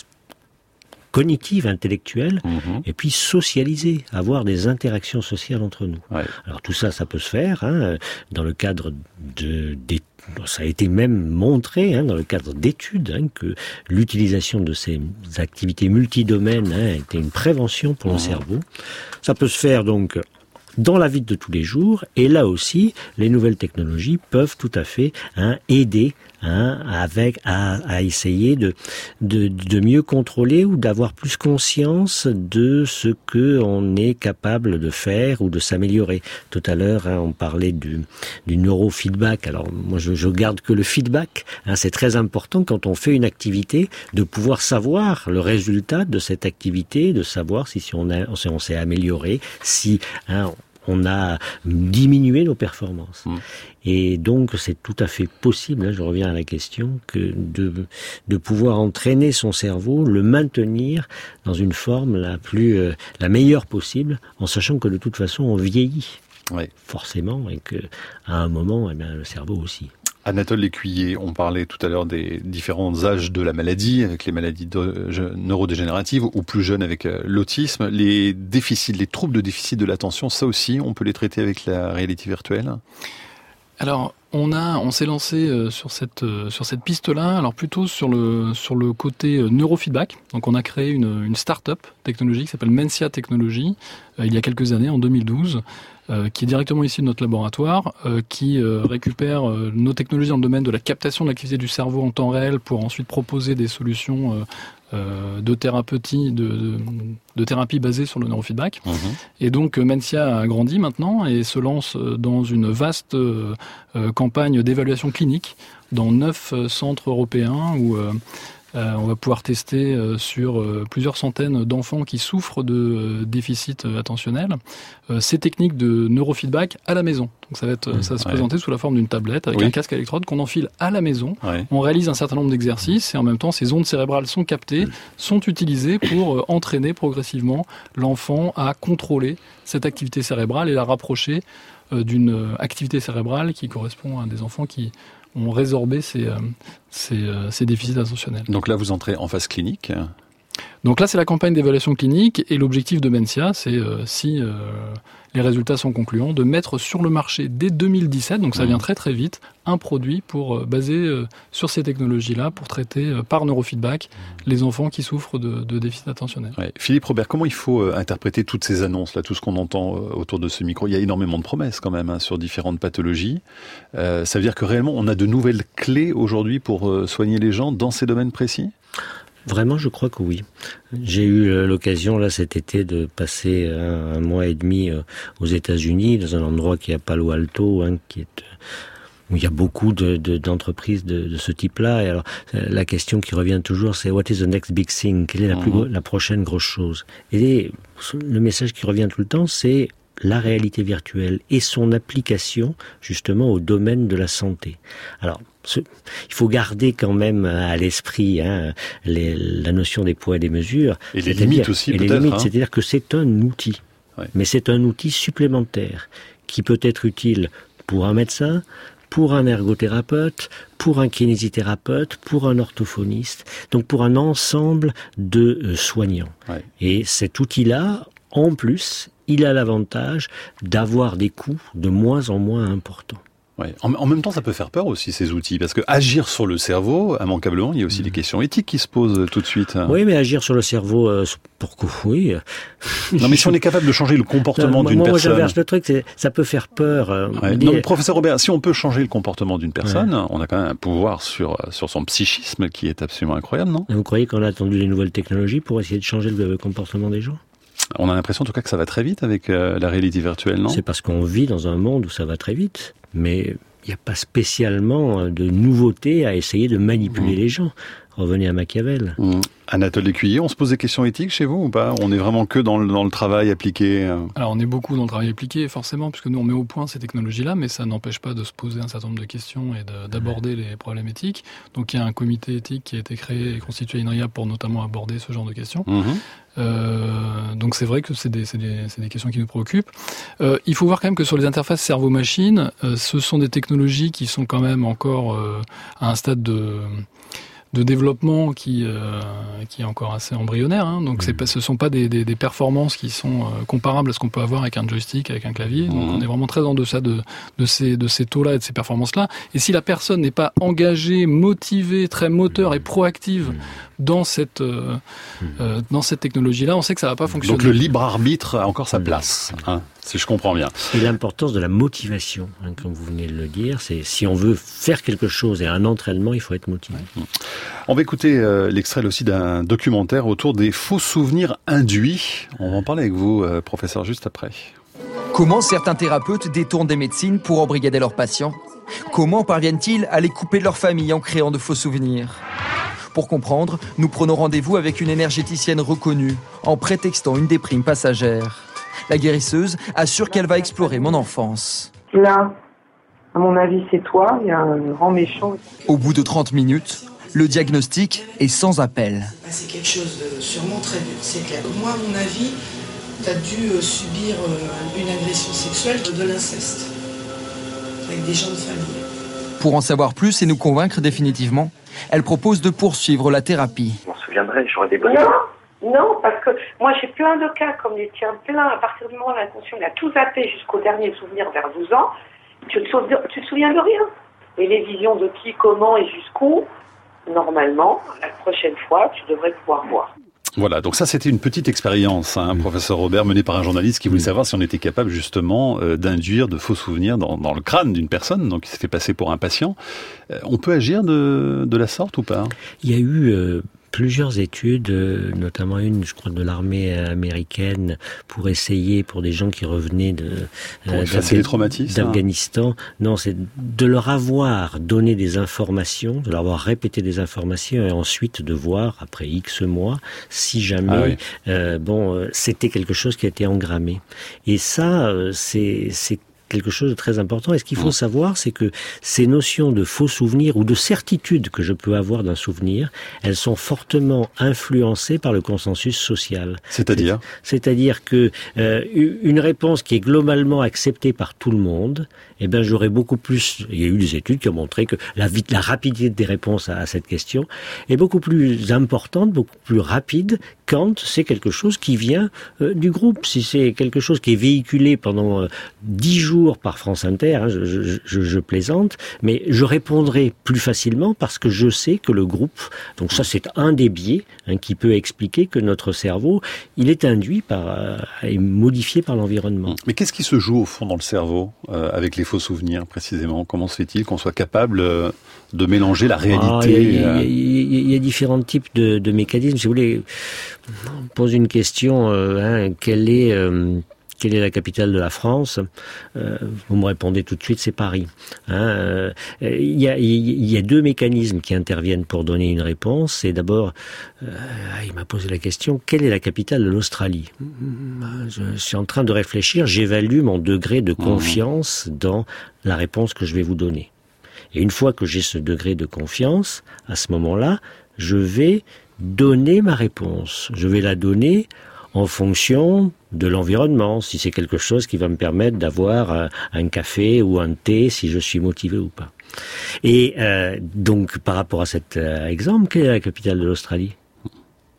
cognitive, intellectuelle, mmh. et puis socialiser, avoir des interactions sociales entre nous. Ouais. Alors tout ça, ça peut se faire hein, dans le cadre de, des ça a été même montré hein, dans le cadre d'études hein, que l'utilisation de ces activités multidomaines hein, était une prévention pour mmh. le cerveau. Ça peut se faire donc dans la vie de tous les jours, et là aussi, les nouvelles technologies peuvent tout à fait hein, aider hein, avec à, à essayer de, de de mieux contrôler ou d'avoir plus conscience de ce que on est capable de faire ou de s'améliorer. Tout à l'heure, hein, on parlait du, du neurofeedback. Alors moi, je, je garde que le feedback. Hein, c'est très important quand on fait une activité de pouvoir savoir le résultat de cette activité, de savoir si, si on a, si on s'est amélioré, si hein, on a diminué nos performances. Mmh. Et donc, c'est tout à fait possible, hein, je reviens à la question, que de, de pouvoir entraîner son cerveau, le maintenir dans une forme la plus, euh, la meilleure possible, en sachant que de toute façon, on vieillit. Ouais. Forcément, et que, à un moment, eh bien, le cerveau aussi. Anatole Lécuyer, on parlait tout à l'heure des différents âges de la maladie, avec les maladies de, neurodégénératives, ou plus jeunes avec euh, l'autisme. Les déficits, les troubles de déficit de l'attention, ça aussi, on peut les traiter avec la réalité virtuelle ? Alors, on a, on s'est lancé euh, sur cette euh, sur cette piste-là. Alors plutôt sur le sur le côté euh, neurofeedback. Donc, on a créé une une start-up technologique qui s'appelle Mencia Technologies euh, il y a quelques années, en deux mille douze. Euh, qui est directement ici de notre laboratoire, euh, qui euh, récupère euh, nos technologies dans le domaine de la captation de l'activité du cerveau en temps réel pour ensuite proposer des solutions euh, euh, de thérapeutie, de, de, de thérapie basée sur le neurofeedback. Mmh. Et donc Mencia a grandi maintenant et se lance dans une vaste euh, euh, campagne d'évaluation clinique dans neuf euh, centres européens où euh, Euh, on va pouvoir tester euh, sur euh, plusieurs centaines d'enfants qui souffrent de euh, déficit euh, attentionnel euh, ces techniques de neurofeedback à la maison. Donc ça va être, mmh, ça va se ouais. présenter sous la forme d'une tablette avec oui. un casque électrode qu'on enfile à la maison. Ouais. On réalise un certain nombre d'exercices et en même temps ces ondes cérébrales sont captées, mmh. sont utilisées pour euh, entraîner progressivement l'enfant à contrôler cette activité cérébrale et la rapprocher euh, d'une euh, activité cérébrale qui correspond à des enfants qui ont résorbé ces, euh, ces, euh, ces déficits attentionnels. Donc là, vous entrez en phase clinique. Donc là, c'est la campagne d'évaluation clinique et l'objectif de Mencia, c'est euh, si euh, les résultats sont concluants, de mettre sur le marché dès deux mille dix-sept, donc ça vient très très vite, un produit pour euh, basé euh, sur ces technologies-là pour traiter euh, par neurofeedback les enfants qui souffrent de, de déficit attentionnel. Ouais. Philippe Robert, comment il faut euh, interpréter toutes ces annonces là, tout ce qu'on entend euh, autour de ce micro ? Il y a énormément de promesses quand même hein, sur différentes pathologies. Euh, ça veut dire que réellement on a de nouvelles clés aujourd'hui pour euh, soigner les gens dans ces domaines précis ? Vraiment, je crois que oui. J'ai eu l'occasion, là, cet été, de passer un, un mois et demi aux États-Unis, dans un endroit qui est à Palo Alto, hein, qui est, où il y a beaucoup de, de, d'entreprises de, de ce type-là. Et alors, la question qui revient toujours, c'est what is the next big thing? Quelle est la, plus, la prochaine grosse chose? Et le message qui revient tout le temps, c'est la réalité virtuelle et son application, justement, au domaine de la santé. Alors, Ce, il faut garder quand même à l'esprit hein, les, la notion des poids et des mesures. Et les limites aussi, et peut-être. Les limites, hein. C'est-à-dire que c'est un outil. Ouais. Mais c'est un outil supplémentaire qui peut être utile pour un médecin, pour un ergothérapeute, pour un kinésithérapeute, pour un orthophoniste, donc pour un ensemble de euh, soignants. Ouais. Et cet outil-là, en plus, il a l'avantage d'avoir des coûts de moins en moins importants. Ouais. En, en même temps, ça peut faire peur aussi, ces outils, parce que agir sur le cerveau, immanquablement, il y a aussi mmh. des questions éthiques qui se posent tout de suite. Oui, mais agir sur le cerveau, euh, pourquoi oui. Non, mais si on est capable de changer le comportement non, d'une moi, personne... Moi, j'inverse le truc, c'est, ça peut faire peur. Euh, ouais. dit... Non, mais professeur Robert, si on peut changer le comportement d'une personne, ouais. on a quand même un pouvoir sur, sur son psychisme qui est absolument incroyable, non ? Vous croyez qu'on a attendu les nouvelles technologies pour essayer de changer le comportement des gens ? On a l'impression en tout cas que ça va très vite avec euh, la réalité virtuelle, non ? C'est parce qu'on vit dans un monde où ça va très vite, mais il n'y a pas spécialement de nouveauté à essayer de manipuler mmh. les gens. Revenez à Machiavel. Mmh. Anatole Lécuyer, on se pose des questions éthiques chez vous ou pas ? On est vraiment que dans le, dans le travail appliqué ? Alors on est beaucoup dans le travail appliqué, forcément, puisque nous on met au point ces technologies-là, mais ça n'empêche pas de se poser un certain nombre de questions et de, d'aborder les problèmes éthiques. Donc il y a un comité éthique qui a été créé et constitué à INRIA pour notamment aborder ce genre de questions. Mmh. Euh, donc c'est vrai que c'est des, c'est des, c'est des questions qui nous préoccupent. Euh, il faut voir quand même que sur les interfaces cerveau-machine, euh, ce sont des technologies qui sont quand même encore euh, à un stade de... de développement qui euh, qui est encore assez embryonnaire, hein. Donc mmh. c'est pas, ce sont pas des, des, des performances qui sont euh, comparables à ce qu'on peut avoir avec un joystick, avec un clavier. Donc mmh. on est vraiment très en deçà de de ces de ces taux-là et de ces performances-là. Et si la personne n'est pas engagée, motivée, très moteur et proactive mmh. dans cette euh, mmh. euh, dans cette technologie-là, on sait que ça va pas fonctionner. Donc le libre arbitre a encore sa place, hein, si je comprends bien. Et l'importance de la motivation, hein, comme vous venez de le dire, c'est si on veut faire quelque chose et un entraînement, il faut être motivé. Mmh. On va écouter euh, l'extrait aussi d'un documentaire autour des faux souvenirs induits. On va en parler avec vous, euh, professeur, juste après. Comment certains thérapeutes détournent des médecines pour embrigader leurs patients ? Comment parviennent-ils à les couper de leur famille en créant de faux souvenirs ? Pour comprendre, nous prenons rendez-vous avec une énergéticienne reconnue, en prétextant une déprime passagère. La guérisseuse assure qu'elle va explorer mon enfance. Là, à mon avis, c'est toi, il y a un grand méchant. Au bout de trente minutes, le diagnostic est sans appel. C'est quelque chose de sûrement très dur, c'est clair. Moi, à mon avis, tu as dû subir une agression sexuelle de l'inceste, avec des gens de famille. Pour en savoir plus et nous convaincre définitivement, elle propose de poursuivre la thérapie. Je m'en souviendrai, j'aurais des bonnes... Non, non, parce que moi j'ai plein de cas comme les tiens, plein. À partir du moment où l'inconscient il a tout zappé jusqu'au dernier souvenir vers douze ans, tu ne te, tu te souviens de rien. Et les visions de qui, comment et jusqu'où, normalement, la prochaine fois, tu devrais pouvoir voir. Voilà, donc ça c'était une petite expérience, hein, mmh. professeur Robert, menée par un journaliste qui voulait savoir si on était capable justement euh, d'induire de faux souvenirs dans, dans le crâne d'une personne, donc il s'est fait passer pour un patient. Euh, on peut agir de, de la sorte ou pas ? Il y a eu... Euh... plusieurs études, notamment une, je crois, de l'armée américaine, pour essayer, pour des gens qui revenaient de, euh, d'Afghanistan, d'Afghanistan. Non, c'est de leur avoir donné des informations, de leur avoir répété des informations et ensuite de voir, après X mois, si jamais, ah oui. euh, bon, c'était quelque chose qui a été engrammé. Et ça, c'est, c'est quelque chose de très important. Et ce qu'il faut mmh. savoir, c'est que ces notions de faux souvenirs ou de certitude que je peux avoir d'un souvenir, elles sont fortement influencées par le consensus social. C'est-à-dire ? C'est, c'est-à-dire que euh, une réponse qui est globalement acceptée par tout le monde, eh ben j'aurais beaucoup plus... Il y a eu des études qui ont montré que la, vite, la rapidité des réponses à, à cette question est beaucoup plus importante, beaucoup plus rapide quand c'est quelque chose qui vient euh, du groupe. Si c'est quelque chose qui est véhiculé pendant euh, dix jours par France Inter, hein, je, je, je, je plaisante, mais je répondrai plus facilement parce que je sais que le groupe, donc ça c'est un des biais hein, qui peut expliquer que notre cerveau, il est induit par euh, et modifié par l'environnement. Mais qu'est-ce qui se joue au fond dans le cerveau euh, avec les faux souvenirs précisément ? Comment se fait-il qu'on soit capable euh, de mélanger la réalité ? Ah, il, y a, il, y a, il y a différents types de, de mécanismes. Si vous voulez, on pose une question, euh, hein, quelle est... Euh, Quelle est la capitale de la France ? euh, Vous me répondez tout de suite, c'est Paris. Hein, euh, il, y a, il y a deux mécanismes qui interviennent pour donner une réponse. C'est d'abord, euh, il m'a posé la question, quelle est la capitale de l'Australie ? Je suis en train de réfléchir, j'évalue mon degré de confiance dans la réponse que je vais vous donner. Et une fois que j'ai ce degré de confiance, à ce moment-là, je vais donner ma réponse. Je vais la donner en fonction de l'environnement, si c'est quelque chose qui va me permettre d'avoir un café ou un thé, si je suis motivé ou pas. Et euh, donc, par rapport à cet euh, exemple, quelle est la capitale de l'Australie ? Melbourne ?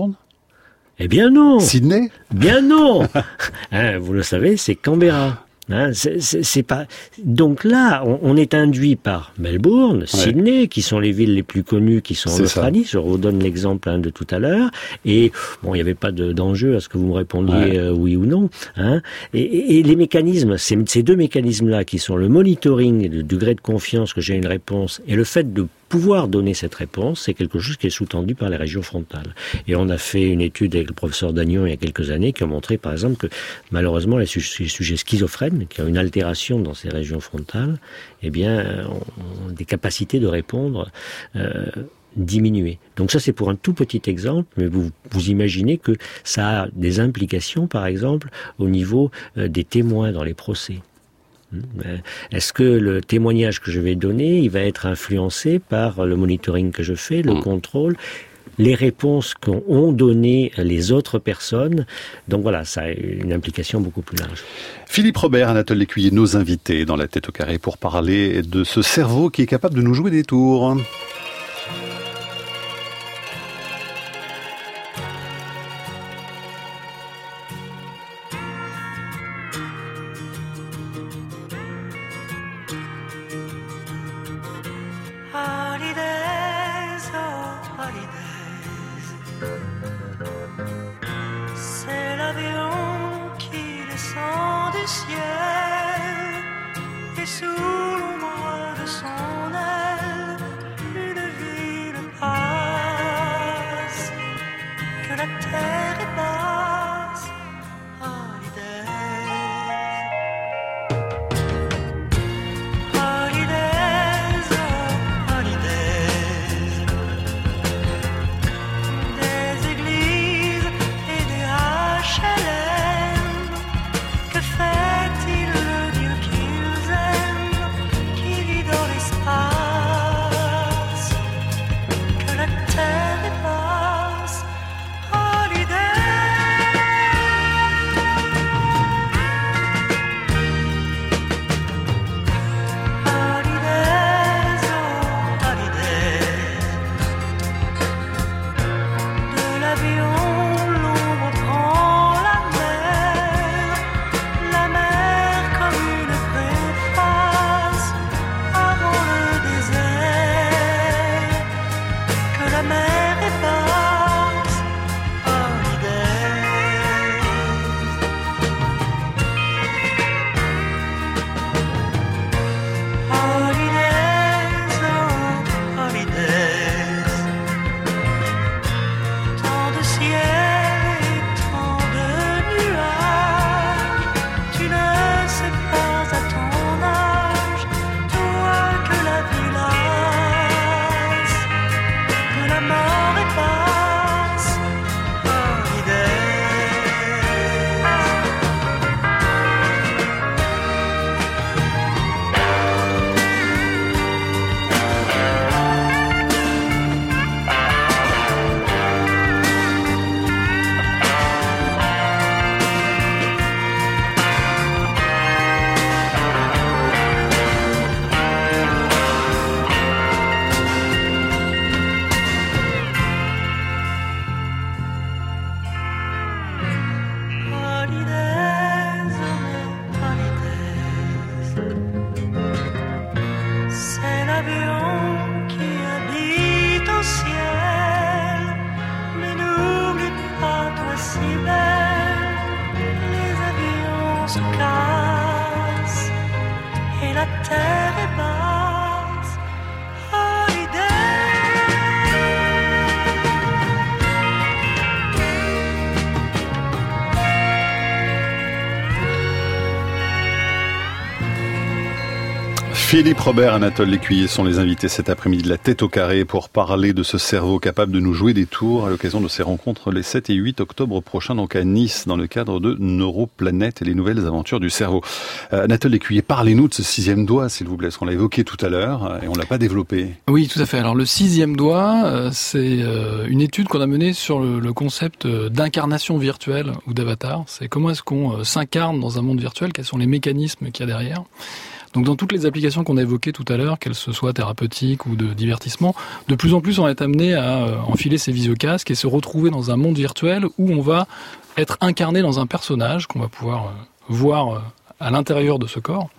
Eh bien non. Sydney ? Bien non. Hein, vous le savez, c'est Canberra. Hein, c'est, c'est, c'est pas. Donc là, on, on est induit par Melbourne, ouais. Sydney, qui sont les villes les plus connues, qui sont en Australie. Ça. Je redonne l'exemple hein, de tout à l'heure. Et bon, il n'y avait pas de, d'enjeu à ce que vous me répondiez ouais. euh, oui ou non. Hein. Et, et, et les mécanismes, ces, ces deux mécanismes-là, qui sont le monitoring, le degré de confiance que j'ai une réponse, et le fait de pouvoir donner cette réponse, c'est quelque chose qui est sous-tendu par les régions frontales. Et on a fait une étude avec le professeur Dagnon il y a quelques années qui a montré, par exemple, que malheureusement, les sujets, les sujets schizophrènes, qui ont une altération dans ces régions frontales, eh bien, ont, ont des capacités de répondre euh, diminuées. Donc ça, c'est pour un tout petit exemple, mais vous, vous imaginez que ça a des implications, par exemple, au niveau euh, des témoins dans les procès. Est-ce que le témoignage que je vais donner, il va être influencé par le monitoring que je fais, le mmh. contrôle, les réponses qu'ont donné les autres personnes? Donc voilà, ça a une implication beaucoup plus large. Philippe Robert, Anatole Lécuyer, nos invités dans la tête au carré pour parler de ce cerveau qui est capable de nous jouer des tours. Philippe Robert, Anatole Lécuyer sont les invités cet après-midi de la tête au carré pour parler de ce cerveau capable de nous jouer des tours à l'occasion de ces rencontres les sept et huit octobre prochains, donc à Nice, dans le cadre de Neuroplanète et les nouvelles aventures du cerveau. Euh, Anatole Lécuyer, parlez-nous de ce sixième doigt, s'il vous plaît, parce qu'on l'a évoqué tout à l'heure et on l'a pas développé. Oui, tout à fait. Alors le sixième doigt, euh, c'est euh, une étude qu'on a menée sur le, le concept d'incarnation virtuelle ou d'avatar. C'est comment est-ce qu'on euh, s'incarne dans un monde virtuel, quels sont les mécanismes qu'il y a derrière. Donc dans toutes les applications qu'on a évoquées tout à l'heure, qu'elles se soient thérapeutiques ou de divertissement, de plus en plus on est amené à euh, enfiler ces visiocasques et se retrouver dans un monde virtuel où on va être incarné dans un personnage qu'on va pouvoir euh, voir euh, à l'intérieur de ce corps.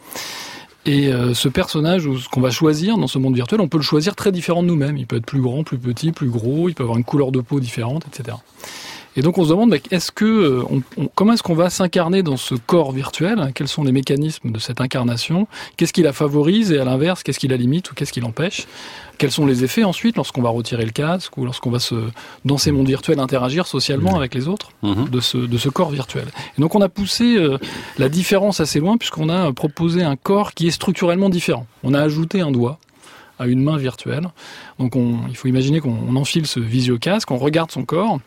Et euh, ce personnage, ou ce qu'on va choisir dans ce monde virtuel, on peut le choisir très différent de nous-mêmes. Il peut être plus grand, plus petit, plus gros, il peut avoir une couleur de peau différente, et cetera. Et donc on se demande, est-ce que, on, on, comment est-ce qu'on va s'incarner dans ce corps virtuel ? Quels sont les mécanismes de cette incarnation ? Qu'est-ce qui la favorise et à l'inverse, qu'est-ce qui la limite ou qu'est-ce qui l'empêche ? Quels sont les effets ensuite lorsqu'on va retirer le casque ou lorsqu'on va se, dans ces mondes virtuels, interagir socialement avec les autres mmh. de, ce, de ce corps virtuel ? Et donc on a poussé euh, la différence assez loin puisqu'on a proposé un corps qui est structurellement différent. On a ajouté un doigt à une main virtuelle. Donc on, il faut imaginer qu'on enfile ce visio-casque, on regarde son corps.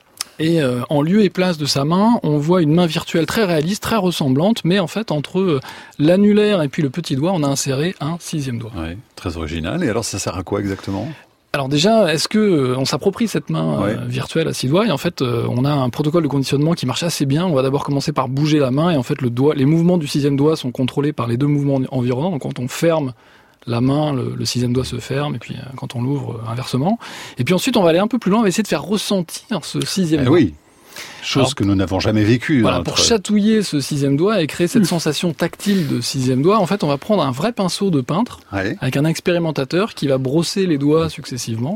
Et euh, en lieu et place de sa main, on voit une main virtuelle très réaliste, très ressemblante, mais en fait, entre euh, l'annulaire et puis le petit doigt, on a inséré un sixième doigt. Oui, très original. Et alors, ça sert à quoi exactement ? Alors déjà, est-ce que euh, on s'approprie cette main ouais. euh, virtuelle à six doigts ? Et en fait, euh, on a un protocole de conditionnement qui marche assez bien. On va d'abord commencer par bouger la main, et en fait, le doigt, les mouvements du sixième doigt sont contrôlés par les deux mouvements environnants. Donc quand on ferme la main, le, le sixième doigt se ferme, et puis euh, quand on l'ouvre, euh, inversement. Et puis ensuite, on va aller un peu plus loin, on va essayer de faire ressentir ce sixième eh doigt. Oui, chose Alors, que nous n'avons jamais vécue. Voilà, notre... pour chatouiller ce sixième doigt et créer cette mmh. sensation tactile de sixième doigt, en fait, on va prendre un vrai pinceau de peintre, ouais. avec un expérimentateur qui va brosser les doigts successivement.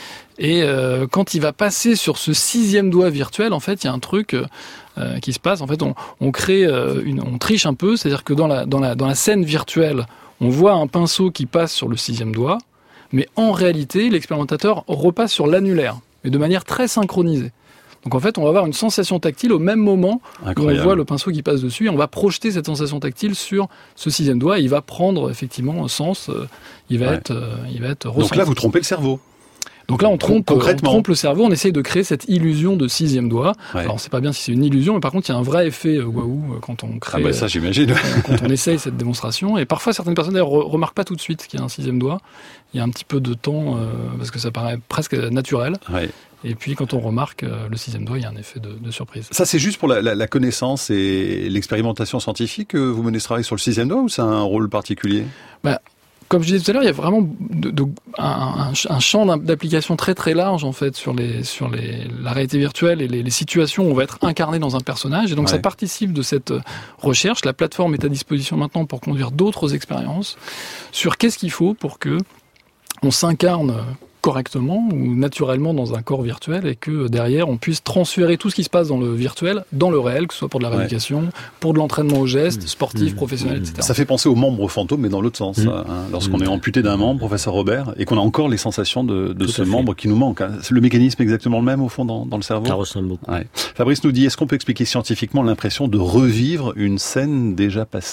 Et euh, quand il va passer sur ce sixième doigt virtuel, en fait, il y a un truc euh, qui se passe. En fait, on, on crée, euh, une, on triche un peu, c'est-à-dire que dans la, dans la, dans la scène virtuelle, on voit un pinceau qui passe sur le sixième doigt, mais en réalité, l'expérimentateur repasse sur l'annulaire, mais de manière très synchronisée. Donc en fait, on va avoir une sensation tactile au même moment Incroyable. où on voit le pinceau qui passe dessus, et on va projeter cette sensation tactile sur ce sixième doigt, et il va prendre effectivement sens, euh, il va ouais. être, euh, il va être ressenti. Donc là, vous trompez le cerveau. Donc là, on trompe, on trompe le cerveau, on essaye de créer cette illusion de sixième doigt. Ouais. Alors, on ne sait pas bien si c'est une illusion, mais par contre, il y a un vrai effet euh, waouh quand on crée. Ah bah ça, j'imagine. Euh, quand on essaye cette démonstration. Et parfois, certaines personnes ne re- remarquent pas tout de suite qu'il y a un sixième doigt. Il y a un petit peu de temps, euh, parce que ça paraît presque naturel. Ouais. Et puis, quand on remarque euh, le sixième doigt, il y a un effet de, de surprise. Ça, c'est juste pour la, la, la connaissance et l'expérimentation scientifique que vous menez ce travail sur le sixième doigt, ou c'est un rôle particulier ? bah, Comme je disais tout à l'heure, il y a vraiment de, de, un, un champ d'application très très large en fait sur les sur les la réalité virtuelle et les, les situations où on va être incarné dans un personnage. Et donc ouais. ça participe de cette recherche. La plateforme est à disposition maintenant pour conduire d'autres expériences sur qu'est-ce qu'il faut pour que on s'incarne correctement ou naturellement dans un corps virtuel et que derrière on puisse transférer tout ce qui se passe dans le virtuel dans le réel, que ce soit pour de la rééducation, ouais. pour de l'entraînement au geste, mmh. sportif, mmh. professionnel, et cetera. Ça fait penser aux membres fantômes, mais dans l'autre sens. Mmh. Hein. Lorsqu'on mmh. est amputé d'un membre, professeur Robert, et qu'on a encore les sensations de, de ce membre qui nous manque. Hein. Le mécanisme est exactement le même au fond dans, dans le cerveau. Ça ressemble beaucoup. Ouais. Fabrice nous dit, est-ce qu'on peut expliquer scientifiquement l'impression de revivre une scène déjà passée ?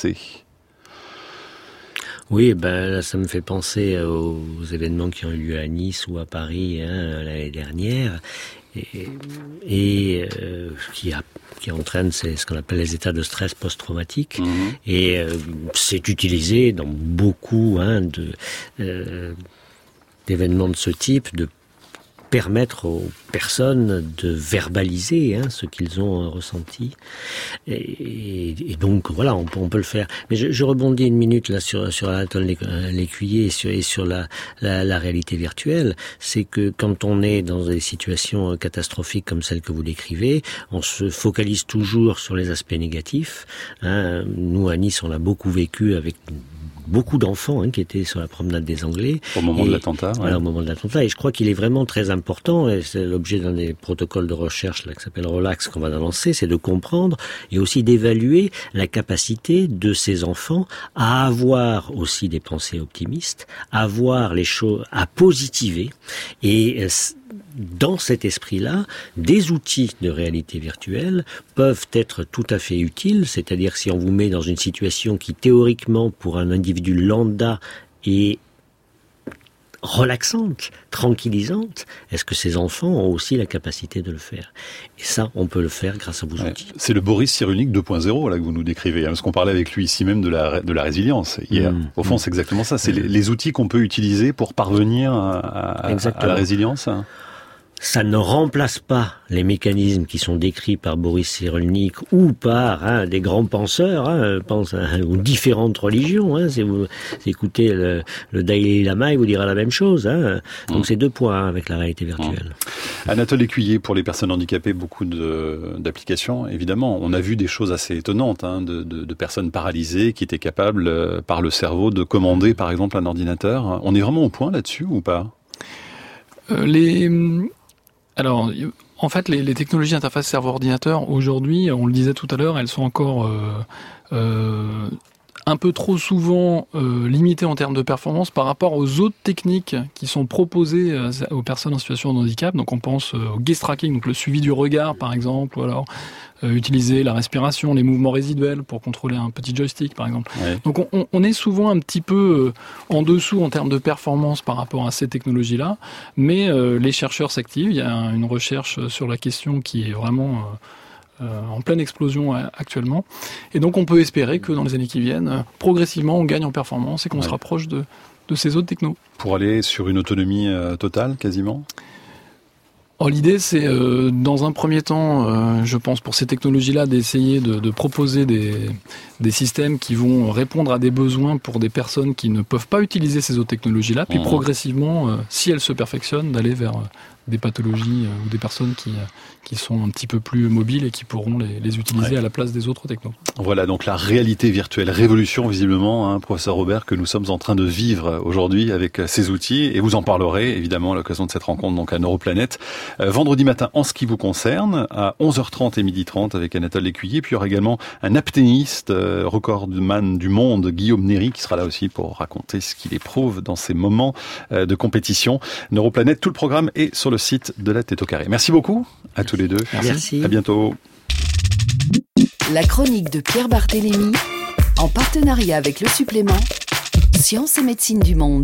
Oui, ben là, ça me fait penser aux événements qui ont eu lieu à Nice ou à Paris hein, l'année dernière, et, et euh, qui, a, qui entraîne c'est ce qu'on appelle les états de stress post-traumatique, mmh. et euh, c'est utilisé dans beaucoup hein, de euh, d'événements de ce type, de permettre aux personnes de verbaliser hein, ce qu'ils ont ressenti. Et, et, et donc, voilà, on peut, on peut le faire. Mais je, je rebondis une minute là sur, sur Anatole Lécuyer et sur, et sur la, la, la réalité virtuelle. C'est que quand on est dans des situations catastrophiques comme celles que vous décrivez, on se focalise toujours sur les aspects négatifs. Hein. Nous, à Nice, on l'a beaucoup vécu avec beaucoup d'enfants hein, qui étaient sur la promenade des Anglais. Au moment et, de l'attentat. Voilà, ouais. au moment de l'attentat. Et je crois qu'il est vraiment très important, et c'est l'objet d'un des protocoles de recherche là, qui s'appelle Relax qu'on va lancer, c'est de comprendre et aussi d'évaluer la capacité de ces enfants à avoir aussi des pensées optimistes, à voir les choses, à positiver. Et dans cet esprit-là, des outils de réalité virtuelle peuvent être tout à fait utiles, c'est-à-dire si on vous met dans une situation qui théoriquement pour un individu lambda est relaxante, tranquillisante, est-ce que ces enfants ont aussi la capacité de le faire ? Et ça, on peut le faire grâce à vos ouais. outils. C'est le Boris Cyrulnik deux point zéro là que vous nous décrivez, hein, parce qu'on parlait avec lui ici même de la, de la résilience hier. Mmh. Au fond, mmh. c'est exactement ça, c'est mmh. les, les outils qu'on peut utiliser pour parvenir à, à, à la résilience. Ça ne remplace pas les mécanismes qui sont décrits par Boris Cyrulnik ou par hein, des grands penseurs, hein, pense à, aux différentes religions. Hein, si vous écoutez le, le Dalai Lama, il vous dira la même chose. Hein. Donc mmh. c'est deux points hein, avec la réalité virtuelle. Mmh. Anatole Écuyer, pour les personnes handicapées, beaucoup de, d'applications. Évidemment, on a vu des choses assez étonnantes hein, de, de, de personnes paralysées qui étaient capables, euh, par le cerveau, de commander, par exemple, un ordinateur. On est vraiment au point là-dessus ou pas ? euh, Les... Alors, en fait, les, les technologies interface cerveau-ordinateur, aujourd'hui, on le disait tout à l'heure, elles sont encore euh, euh, un peu trop souvent euh, limitées en termes de performance par rapport aux autres techniques qui sont proposées euh, aux personnes en situation de handicap. Donc, on pense euh, au gaze tracking, donc le suivi du regard, par exemple, ou alors euh, utiliser la respiration, les mouvements résiduels pour contrôler un petit joystick, par exemple. Ouais. Donc, on, on est souvent un petit peu euh, en dessous en termes de performance par rapport à ces technologies-là, mais euh, les chercheurs s'activent. Il y a une recherche sur la question qui est vraiment euh, euh, en pleine explosion euh, actuellement. Et donc, on peut espérer que dans les années qui viennent, euh, progressivement, on gagne en performance et qu'on ouais. se rapproche de, de ces autres technos. Pour aller sur une autonomie euh, totale, quasiment ? Oh, l'idée, c'est euh, dans un premier temps, euh, je pense, pour ces technologies-là, d'essayer de, de proposer des, des systèmes qui vont répondre à des besoins pour des personnes qui ne peuvent pas utiliser ces autres technologies-là, puis mmh. progressivement, euh, si elles se perfectionnent, d'aller vers euh, des pathologies euh, ou des personnes qui, euh, qui sont un petit peu plus mobiles et qui pourront les, les utiliser ouais. à la place des autres technos. Voilà, donc la réalité virtuelle, révolution visiblement, hein, professeur Robert, que nous sommes en train de vivre aujourd'hui avec ces outils, et vous en parlerez évidemment à l'occasion de cette rencontre donc à Neuroplanète. Euh, vendredi matin, en ce qui vous concerne, à onze heures trente et midi trente avec Anatole Écuyer, puis il y aura également un apnéiste, euh, recordman du monde, Guillaume Néry, qui sera là aussi pour raconter ce qu'il éprouve dans ces moments euh, de compétition. Neuroplanète, tout le programme est sur le site de la Tête au Carré. Merci beaucoup à tous les deux. Merci. Merci. À bientôt. La chronique de Pierre Barthélémy, en partenariat avec le supplément Sciences et médecine du monde.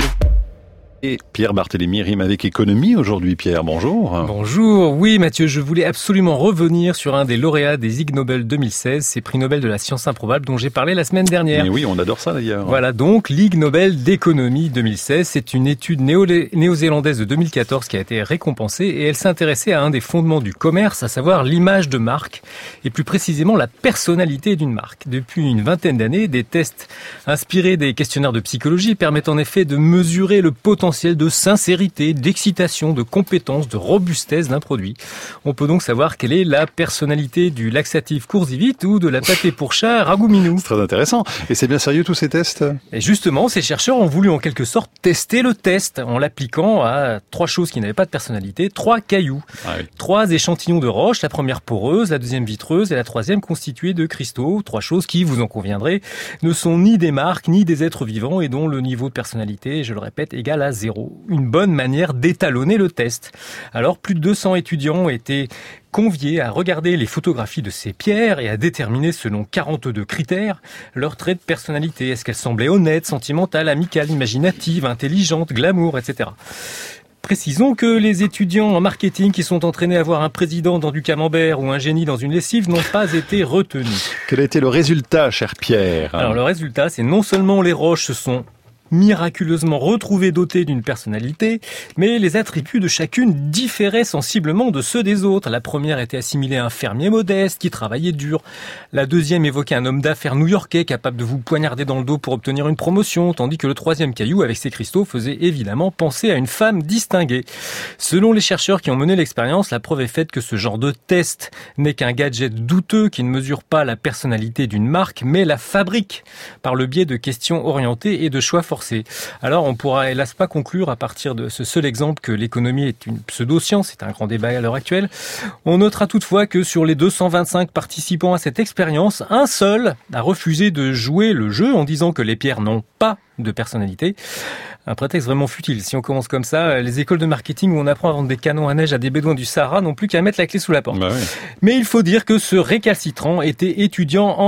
Et Pierre Barthélémy rime avec économie aujourd'hui. Pierre, bonjour. Bonjour. Oui, Mathieu, je voulais absolument revenir sur un des lauréats des Ig Nobel deux mille seize, ces prix Nobel de la science improbable dont j'ai parlé la semaine dernière. Mais oui, on adore ça d'ailleurs. Voilà donc l'Ig Nobel d'économie deux mille seize. C'est une étude néo- néo-zélandaise de deux mille quatorze qui a été récompensée et elle s'intéressait à un des fondements du commerce, à savoir l'image de marque et plus précisément la personnalité d'une marque. Depuis une vingtaine d'années, des tests inspirés des questionnaires de psychologie permettent en effet de mesurer le potentiel de sincérité, d'excitation, de compétence, de robustesse d'un produit. On peut donc savoir quelle est la personnalité du laxatif Coursivit ou de la pâté pour chat Ragouminou. C'est très intéressant. Et c'est bien sérieux tous ces tests ? Et justement, ces chercheurs ont voulu en quelque sorte tester le test en l'appliquant à trois choses qui n'avaient pas de personnalité, trois cailloux. Ah oui. Trois échantillons de roches, la première poreuse, la deuxième vitreuse et la troisième constituée de cristaux. Trois choses qui, vous en conviendrez, ne sont ni des marques, ni des êtres vivants et dont le niveau de personnalité, je le répète, égale à zéro. Une bonne manière d'étalonner le test. Alors, plus de deux cents étudiants ont été conviés à regarder les photographies de ces pierres et à déterminer selon quarante-deux critères leurs traits de personnalité. Est-ce qu'elles semblaient honnêtes, sentimentales, amicales, imaginatives, intelligentes, glamour, et cetera. Précisons que les étudiants en marketing qui sont entraînés à voir un président dans du camembert ou un génie dans une lessive n'ont pas été retenus. Quel a été le résultat, cher Pierre ? Alors, le résultat, c'est non seulement les roches se sont miraculeusement retrouvées dotées d'une personnalité, mais les attributs de chacune différaient sensiblement de ceux des autres. La première était assimilée à un fermier modeste qui travaillait dur. La deuxième évoquait un homme d'affaires new-yorkais capable de vous poignarder dans le dos pour obtenir une promotion, tandis que le troisième caillou avec ses cristaux faisait évidemment penser à une femme distinguée. Selon les chercheurs qui ont mené l'expérience, la preuve est faite que ce genre de test n'est qu'un gadget douteux qui ne mesure pas la personnalité d'une marque, mais la fabrique par le biais de questions orientées et de choix forcés. Alors, on pourra hélas pas conclure à partir de ce seul exemple que l'économie est une pseudo-science, c'est un grand débat à l'heure actuelle. On notera toutefois que sur les deux cent vingt-cinq participants à cette expérience, un seul a refusé de jouer le jeu en disant que les pierres n'ont pas de personnalité. Un prétexte vraiment futile. Si on commence comme ça, les écoles de marketing où on apprend à vendre des canons à neige à des bédouins du Sahara n'ont plus qu'à mettre la clé sous la porte. Bah oui. Mais il faut dire que ce récalcitrant était étudiant en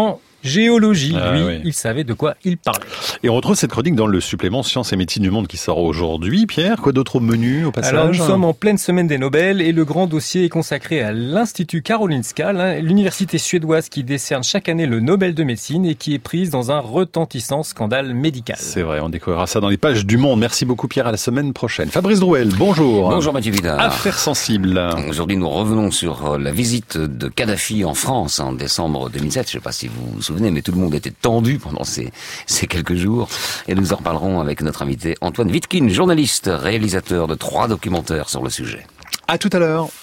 géologie. Ah, Lui, oui. il savait de quoi il parlait. Et on retrouve cette chronique dans le supplément Sciences et médecine du monde qui sort aujourd'hui. Pierre, quoi d'autre au menu au passage? Alors nous sommes en pleine semaine des Nobel et le grand dossier est consacré à l'Institut Karolinska, l'université suédoise qui décerne chaque année le Nobel de médecine et qui est prise dans un retentissant scandale médical. C'est vrai, on découvrira ça dans les pages du Monde. Merci beaucoup Pierre, à la semaine prochaine. Fabrice Drouel, bonjour. Bonjour Mathieu Vidal. Affaires sensibles. Aujourd'hui, nous revenons sur la visite de Kadhafi en France en décembre deux mille sept. Je ne sais pas si vous vous souvenez, mais tout le monde était tendu pendant ces, ces quelques jours. Et nous en reparlerons avec notre invité Antoine Vitkin, journaliste, réalisateur de trois documentaires sur le sujet. À tout à l'heure.